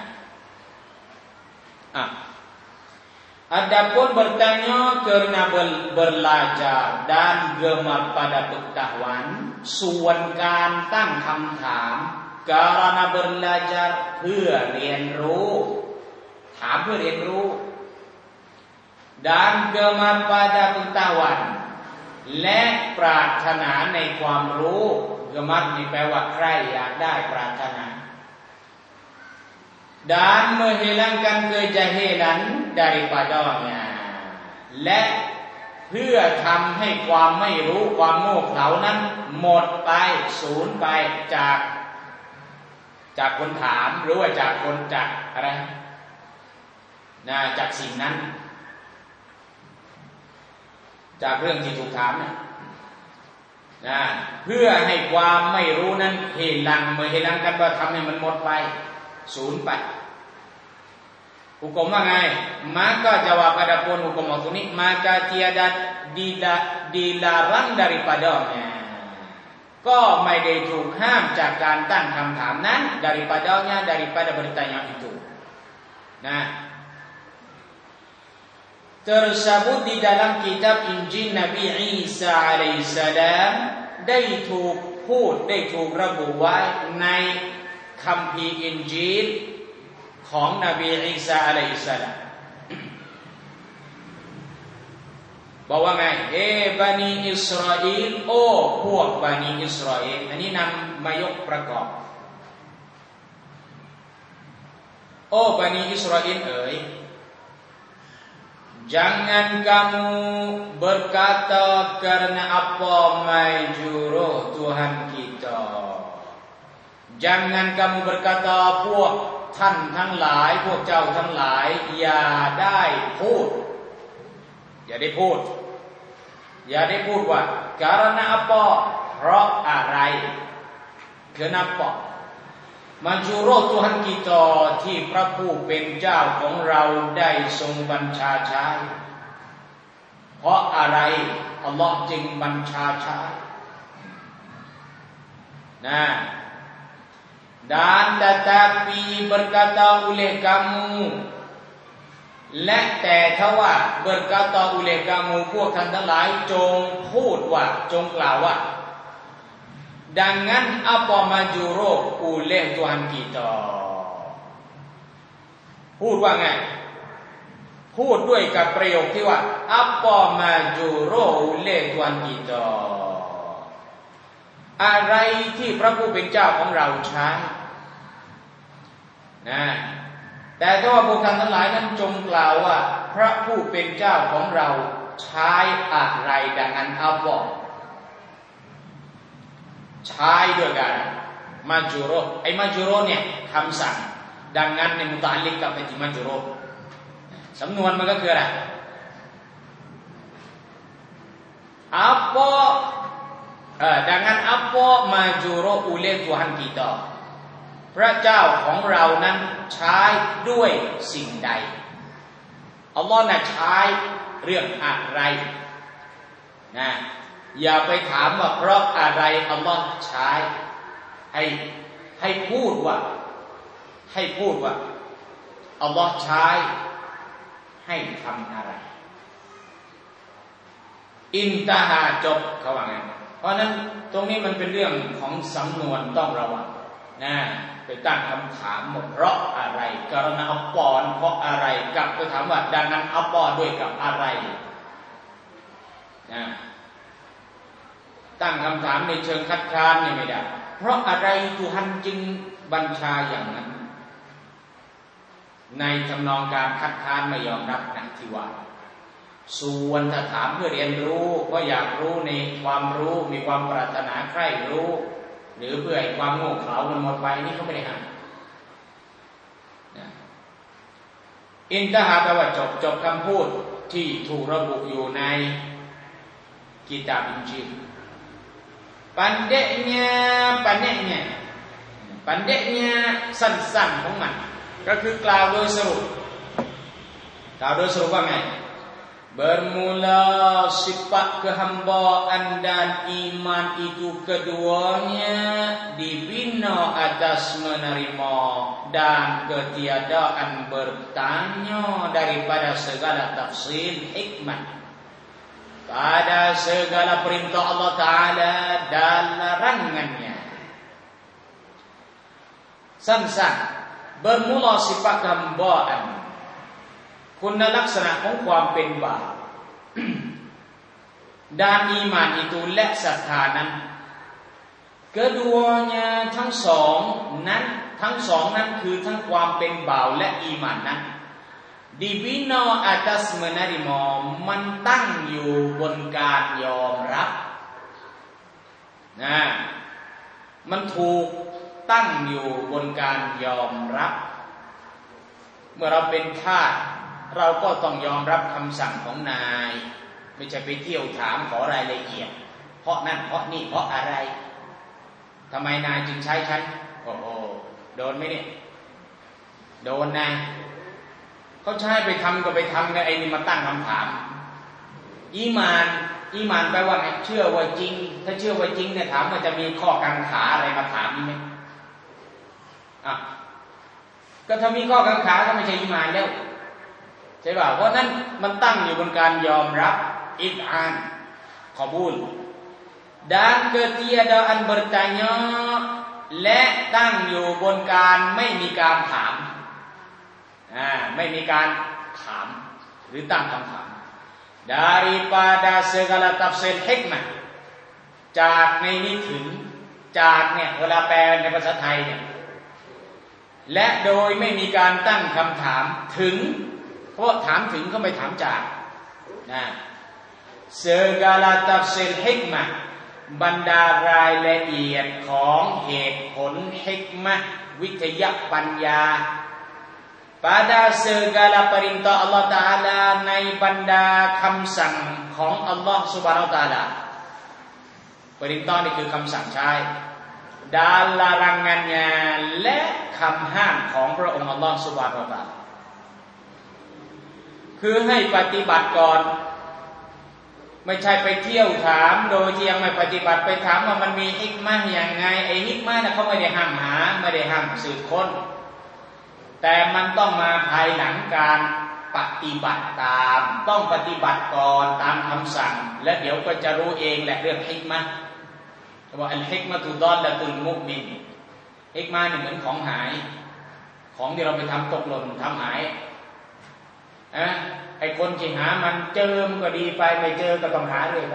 Adapun bertanya karena belajar dan gemar pada pengetahuan ส่วนการตั้งคำถาม karena belajar เพื่อเรียนรู้ถามเพื่อเรียนรู้ dan gemar pada pengetahuan และปรารถนาในความรู้ gemar นี่แปลว่าใครอยากได้ปรารถนาdan menghilangkan kejahilan daripadanya และเพื่อทำให้ความไม่รู้ความโง่เขลานั้นหมดไปสูญไปจากคนถามหรือว่าจากคนจากอะไรนะจากสิ่งนั้นจากเรื่องที่ถูกถามนะเพื่อให้ความไม่รู้นั้นmenghilangkan ว่าทำให้มันหมดไปสูญไปhukum ว่าไง maka jawab adapun hukum waktu ini maka tiada dilarang daripadanya ก็ไม่ได้ถูกห้ามจากการตั้งคำถามนั้น daripadanya daripada bertanya itu nah tersebut di dalam kitab Injil Nabi Isa alaihissalam ได้ถูกพูดได้ถูกระบุไว้ในคัมภีร์อินจีลของนบีอีสาอะลัยฮิสสลามบอกว่าไงบันิอิสราเอลโอ้พวกบันิอิสราเอลอันนี้นำมายกประกอบโอ้บันิอิสราเอลเอ๋ย jangan kamu berkata karena apa majuro Tuhan kita jangan kamu berkata พวกท่านทั้งหลายพวกเจ้าทั้งหลายอย่าได้พูดว่า karena apa เพราะอะไร kenapa majuro Tuhan kita ที่พระผู้เป็นเจ้าของเราได้ทรงบัญชาใช้เพราะอะไรอัลลอฮ์จึงบัญชาใช้dan tetapi berkata oleh kamu และแต่ทว่า berkata oleh kamu พวกท่านทั้งหลายจงพูดว่าจงกล่าวว่า dengan apa majuro oleh Tuhan kita พูดว่าไงพูดด้วยกับประโยคที่ว่า apa majuro oleh Tuhan kita อะไรที่พระผู้เป็นเจ้าของเราใช้แต่ถ้าว่าพวกท่านทั้งหลายนั้นจงกล่าวว่าพระผู้เป็นเจ้าของเราใช้อะไรดังนั้นอัลลอฮ์ใช้ด้วยกันมาจูโรไอ้มาจูโรเนี่ยคำสั่งดังนั้นในมุตะอัลลิกกับไอ้ที่มาจูโรสำนวนมันก็คืออะไรapa dengan apa majuro oleh Tuhan kita พระเจ้าของเรานั้นใช้ด้วยสิ่งใดอัลลอฮ์น่ะใช้เรื่องอะไรอย่าไปถามว่าเพราะอะไรอัลลอฮ์ใช้ให้พูดว่าอัลลอฮ์ใช้ให้ทำอะไรอินตาฮาจบเขาว่าไงเพราะนั้นตรงนี้มันเป็นเรื่องของสำนวนต้องระวังไปตั้งคำถามหมดเพราะอะไรกรณาอัปปอนเพราะอะไรกลับไปถามว่าดังนั้นอัปปอด้วยกับอะไรตั้งคำถามในเชิงคัดค้านนี่ไม่ได้เพราะอะไรTuhanจึงบัญชาอย่างนั้นในทำนองการคัดค้านไม่ยอมรับนะที่ว่าส่วนถ้าถามเพื่อเรียนรู้ก็อยากรู้ในความรู้มีความปรารถนาใคร่รู้หรือเพื่อให้ความโง่เขลามันหมดไปนี่เขาไม่ได้ห้ามอินทหาแปลว่าจบคำพูดที่ถูกระบุอยู่ในกิตาบอินจีลpandeknyaสั้นๆของมันก็คือกล่าวโดยสรุปว่าไง
Bermula sifat kehambaan dan iman itu keduanya dibina atas menerima dan ketiadaan bertanya daripada segala tafsir hikmah pada segala perintah Allah Ta'ala dan larangannya.สั้นๆ bermula sifat kehambaanคุณลักษณะของความเป็นบาป dan iman itu และศรัทธานั้น keduanya ทั้งสองนั้นคือทั้งความเป็นบ่าวและอีหม่านนั้น dibina atas menerima มันตั้งอยู่บนการยอมรับนะมันถูกตั้งอยู่บนการยอมรับเมื่อเราเป็นทาสเราก็ต้องยอมรับคำสั่งของนายไม่ใช่ไปเที่ยวถามขอรายละเอียดเพราะนั่นเพราะนี่เพราะอะไรทำไมนายจึงใช้ฉันโอ้โหโดนไหมเนี่ยโดนนายเขาใช้ไปทำก็ไปทำกันไอ้นี่มาตั้งคำถามอีหม่านแปลว่าไงเชื่อว่าจริงถ้าเชื่อว่าจริงเนี่ยถามว่าจะมีข้อกังขาอะไรมาถามนี่ไหมก็ถ้ามีข้อกังขาก็ไม่ใช่อีหม่านแล้วใช่ป่ะเพราะนั้นมันตั้งอยู่บนการยอมรับอิดอานขอบูล dan ketiadaan bertanya และตั้งอยู่บนการไม่มีการถามไม่มีการถามหรือตั้งคำถาม daripada segala tafsir hikmah จากในนี้ถึงจากเนี่ยเวลาแปลในภาษาไทยเนี่ยและโดยไม่มีการตั้งคำถามถึงเพราะถามถึงก็ไม่ถามจากนะ segala tafsir hikmah บรรดารายละเอียดของเหตุผลฮิกมะห์วิทยาปัญญา pada segala perintah Allah Ta'ala ในบรรดาคำสั่งของ Allah Subhanahu Wa Ta'ala perintah นี่คือคำสั่งใช้ dan larangannya และคำห้ามของพระองค์ Allah Subhanahu Wa Ta'ala คือให้ปฏิบัติก่อนไม่ใช่ไปเที่ยวถามโดยที่ยังไม่ปฏิบัติไปถามว่ามันมีฮิกมะห์อย่างไงไอ้ฮิกมะห์น่ะเขาไม่ได้ห้ามหาไม่ได้ห้ามสืบค้นแต่มันต้องมาภายหลังการปฏิบัติตามต้องปฏิบัติก่อนตามคำสั่งและเดี๋ยวก็จะรู้เองแหละเรื่องฮิกมะห์ว่าอัลฮิกมะตุฎอลละตุลมุอ์มินฮิกมะห์นี่เหมือนของหายของที่เราไปทำตกหล่นทำหายไอ้คนที่หามันเจอมันก็ดีไปไม่เจอก็ต้องหาเลยไป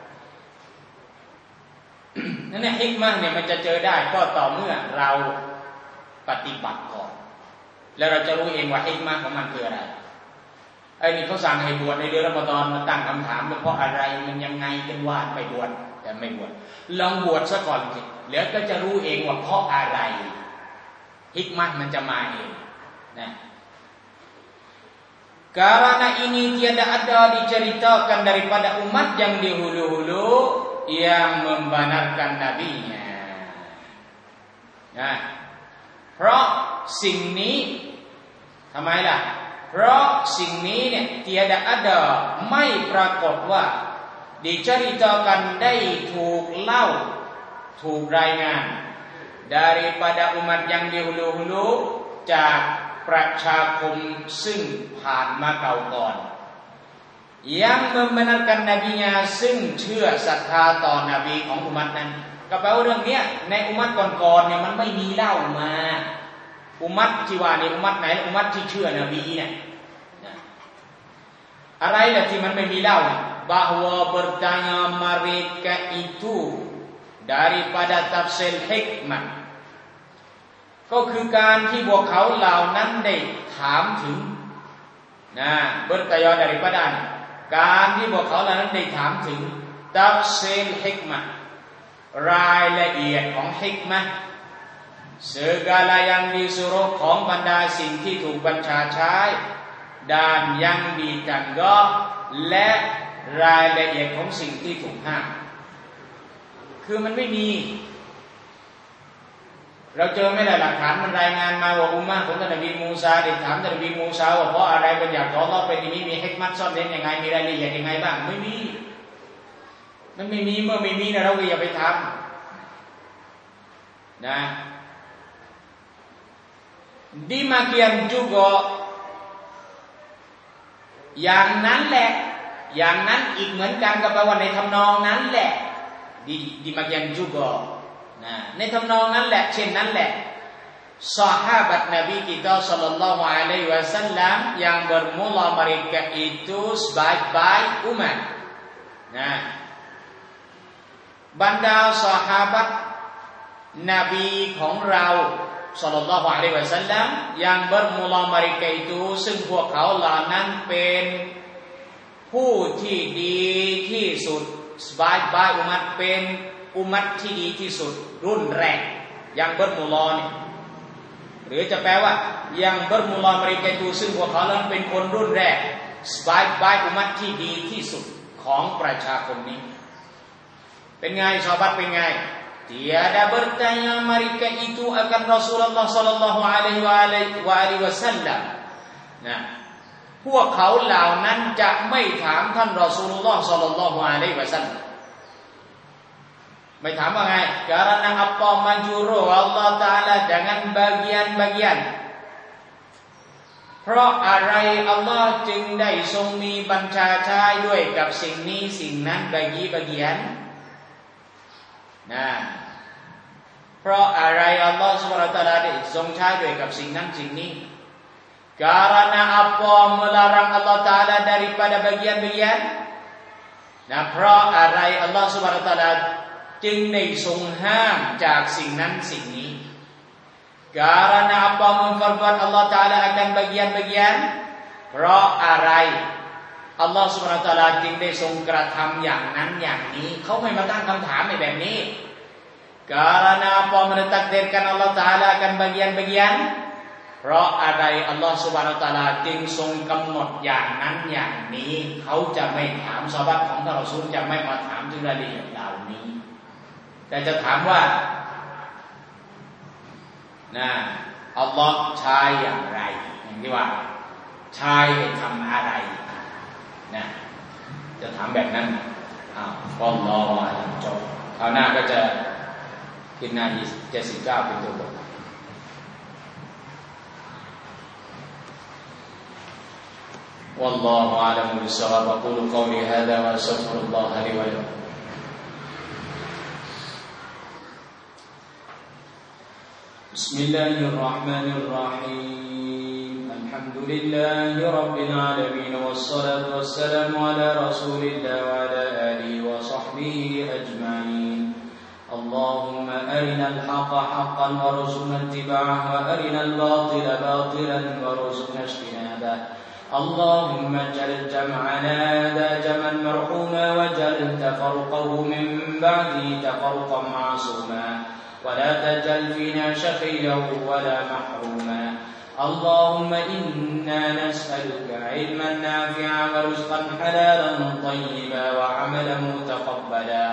นั่นแหละฮิกมะห์เนี่ยมันจะเจอได้ก็ต่อเมื่อเราปฏิบัติก่อนแล้วเราจะรู้เองว่าฮิกมะห์ของมันคืออะไรไอ้นี่เขาสั่งให้บวชในเดือนรอมฎอนมาตั้งคำถามว่าเพราะอะไรมันยังไงกันว่าไม่บวชแต่ไม่บวชลองบวชซะก่อนสิแล้วก็จะรู้เองว่าเพราะอะไรฮิกมะห์มันจะมาเองนะKarena ini tiada ada diceritakan daripada umat yang dihulu-hulu yang membenarkan nabinya. Nah, เพราะสิ่งนี้ทำไมล่ะเพราะสิ่งนี้เนี่ย tiada ada ไม่ปรากฏว่า diceritakan ได้ถูกเล่าถูกรายงาน daripada umat yang dihulu-hulu จากประชาคมซึ่งผ่านมาเก่าก่อน yang membenarkan nabinya ซึ่งเชื่อศรัทธาต่อนบีของอุมัตนั้นก็แปลว่าเรื่องนี้ในอุมัตก่อนๆเนี่ยมันไม่มีเล่ามาอุมัตที่ว่าเนี่ยอุมัตไหนอุมัตที่เชื่อนบีเนี่ยอะไรล่ะที่มันไม่มีเล่า bahwa bertanya mereka itu daripada tafsir hikmahก็คือการที่พวกเขาเหล่านั้นได้ถามถึงbertanya daripada การที่พวกเขาเหล่านั้นได้ถามถึง tafsir hikmah รายละเอียดของฮิกมะห์ segala yang disuruh ของบรรดาสิ่งที่ถูกบัญชาใช้ dan yang dicegah และรายละเอียดของสิ่งที่ถูกห้ามคือมันไม่มี
เราเจอไม่ได้หลักฐานมันรายงานมาว่าอุมมะของท่านนบีมูซาได้ถามท่านนบีมูซาว่าเพราะอะไรบัญญัติของอัลเลาะห์เป็นอย่างนี้มีฮิกมัตซ่อนเร้นยังไงมีรายละเอียดยังไงบ้างไม่มีมันไม่มีเมื่อไม่มีนะเราก็อย่าไปทำนะ demikian jugaอย่างนั้นแหละอย่างนั้นอีกเหมือนกันก็แปลว่าในทำนองนั้นแหละdemikian juga nah ในทำนองนั้นแหละเช่นนั้นแหละซอฮาบะห์นบีกิตาศ็อลลัลลอฮุอะลัยฮิวะซัลลัม yang bermula mereka itu sebaik-baik umat nah บรรดาซอฮาบะห์นบีของเราศ็อลลัลลอฮุอะลัยฮิวะซัลลัม yang bermula mereka itu ซึ่งพวกเขาเหล่านั้นเป็นผู้ที่ดีที่สุดsebaik-baik umat เป็นอุมัตที่ดีที่สุดรุ่นแรกยังbermulaนี่หรือจะแปลว่ายังbermula mereka itu ซึ่งพวกเขานั้นเป็นคนรุ่นแรกsebaik-baik umatที่ดีที่สุดของประชาคมนี้เป็นไงซอฮาบะห์เป็นไงtiada bertanya mereka itu akan Rasulullah sallallahu alaihi wasallam นะพวกเขาเหล่านั้นจะไม่ถามท่านรอซูลุลลอฮ์ศ็อลลัลลอฮุอะลัยฮิวะซัลลัมไม่ถามว่าไง karena apa majuru Allah Taala dengan bagian-bagian เพราะอะไรอัลลอฮ์จึงได้ทรงมีบัญชาใช้ด้วยกับสิ่งนี้สิ่งนั้นbagianนะเพราะอะไรอัลลอฮ์ซุบฮานะฮูวะตะอาลาได้ทรงใช้ด้วยกับสิ่งนั้นสิ่งนี้karena apa melarang Allah Taala daripada bagian-bagian นะเพราะอะไรอัลลอฮ์ซุบฮานะฮูวะตะอาลาจึงได้ทรงห้ามจากสิ่งนั้นสิ่งนี้ karena apa memperbuat Allah Taala akan bagian-bagian เพราะอะไรอัลลอฮ์ซุบฮานะฮูวะตะอาลาจึงได้ทรงกระทำอย่างนั้นอย่างนี้เขาไม่มาตั้งคำถามในแบบนี้ karena apa mentakdirkan Allah Taala akan bagian-bagianเพราะอะไรอัลลอฮฺซุบฮานะฮูวะตะอาลาจึงทรงกำหนดอย่างนั้นอย่างนี้เขาจะไม่ถามซอฮาบะห์ของท่านรอซูลจะไม่มาถามถึงรายละเอียดเหล่านี้แต่จะถามว่านะอัลลอฮฺใช้อย่างไรอย่างที่ว่าใช้ให้ทำอะไรนะจะถามแบบนั้นก็รอจบคราวหน้าก็จะขึ้นหน้า79เป็นตัวบทوالله أعلم بالصواب أقول قولي هذا وأستغفر الله لي ولكم بسم الله الرحمن الرحيم الحمد لله رب العالمين والصلاة والسلام على رسول الله وعلى آله وصحبه أجمعين اللهم أرنا الحق حقا وارزقنا اتباعه وأرنا الباطل باطلا وارزقنا اجتنابه اللهم اجعل جمعنا هذا جمعا مرحوما واجعل تفرقه من بعده تفرقا معصوما ولا تجعل فينا شقيا ولا محروما اللهم إنا نسألك علما نافعا ورزقا حلالا طيبا وعملا متقبلا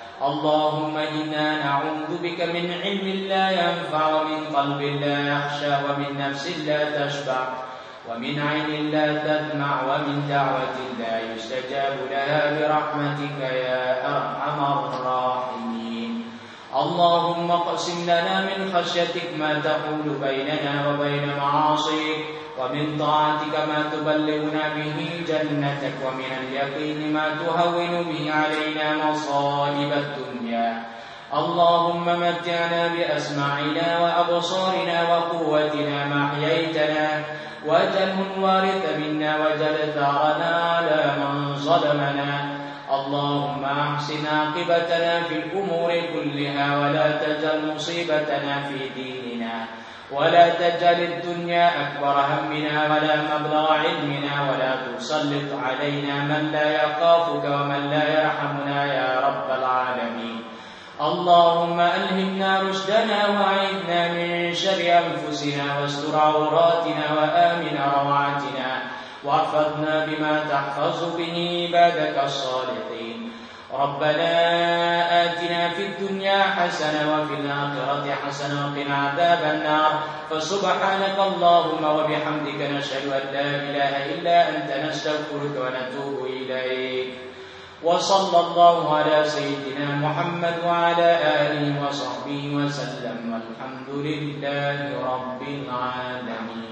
اللهم إنا نعوذ بك من علم لا ينفع ومن قلب لا يخشى ومن نفس لا تشبع ومن عين لا تدمع ومن دعوة لا يستجاب لها برحمتك يا أرحم الراحمين اللهم اقسم لنا من خشيتك ما تحول بيننا وبين معاصيك ومن طاعتك ما تبلغنا به جنتك ومن اليقين ما تهون به علينا مصائب الدنيا اللهم متعنا بأسماعنا وأبصارنا وقوتنا ما أحييتنا واجعله الوارث منا واجعل ثارنا على من ظلمنا اللهم أحسن عاقبتنا في الأمور كلها ولا تجعل مصيبتنا في ديننا ولا تجعل الدنيا أكبر همنا ولا مبلغ علمنا ولا تسلط علينا من لا يخافك ومن لا يرحمنا يا رب العالمين اللهم ألهمنا رشدنا وأعذنا من شر أنفسنا واستر عوراتنا وآمن روعاتنا واحفظنا بما تحفظ به عبادك الصالحين ربنا آتنا في الدنيا الدنيا حسنة وفي الآخرة حسنة وقنا عذاب النار. فسبحانك اللهم وبحمدك نشهد أن لا إله إلا أنت نستغفرك ونتوب إليك. وصلى الله على سيدنا محمد وعلى آله وصحبه وسلم والحمد لله رب العالمين.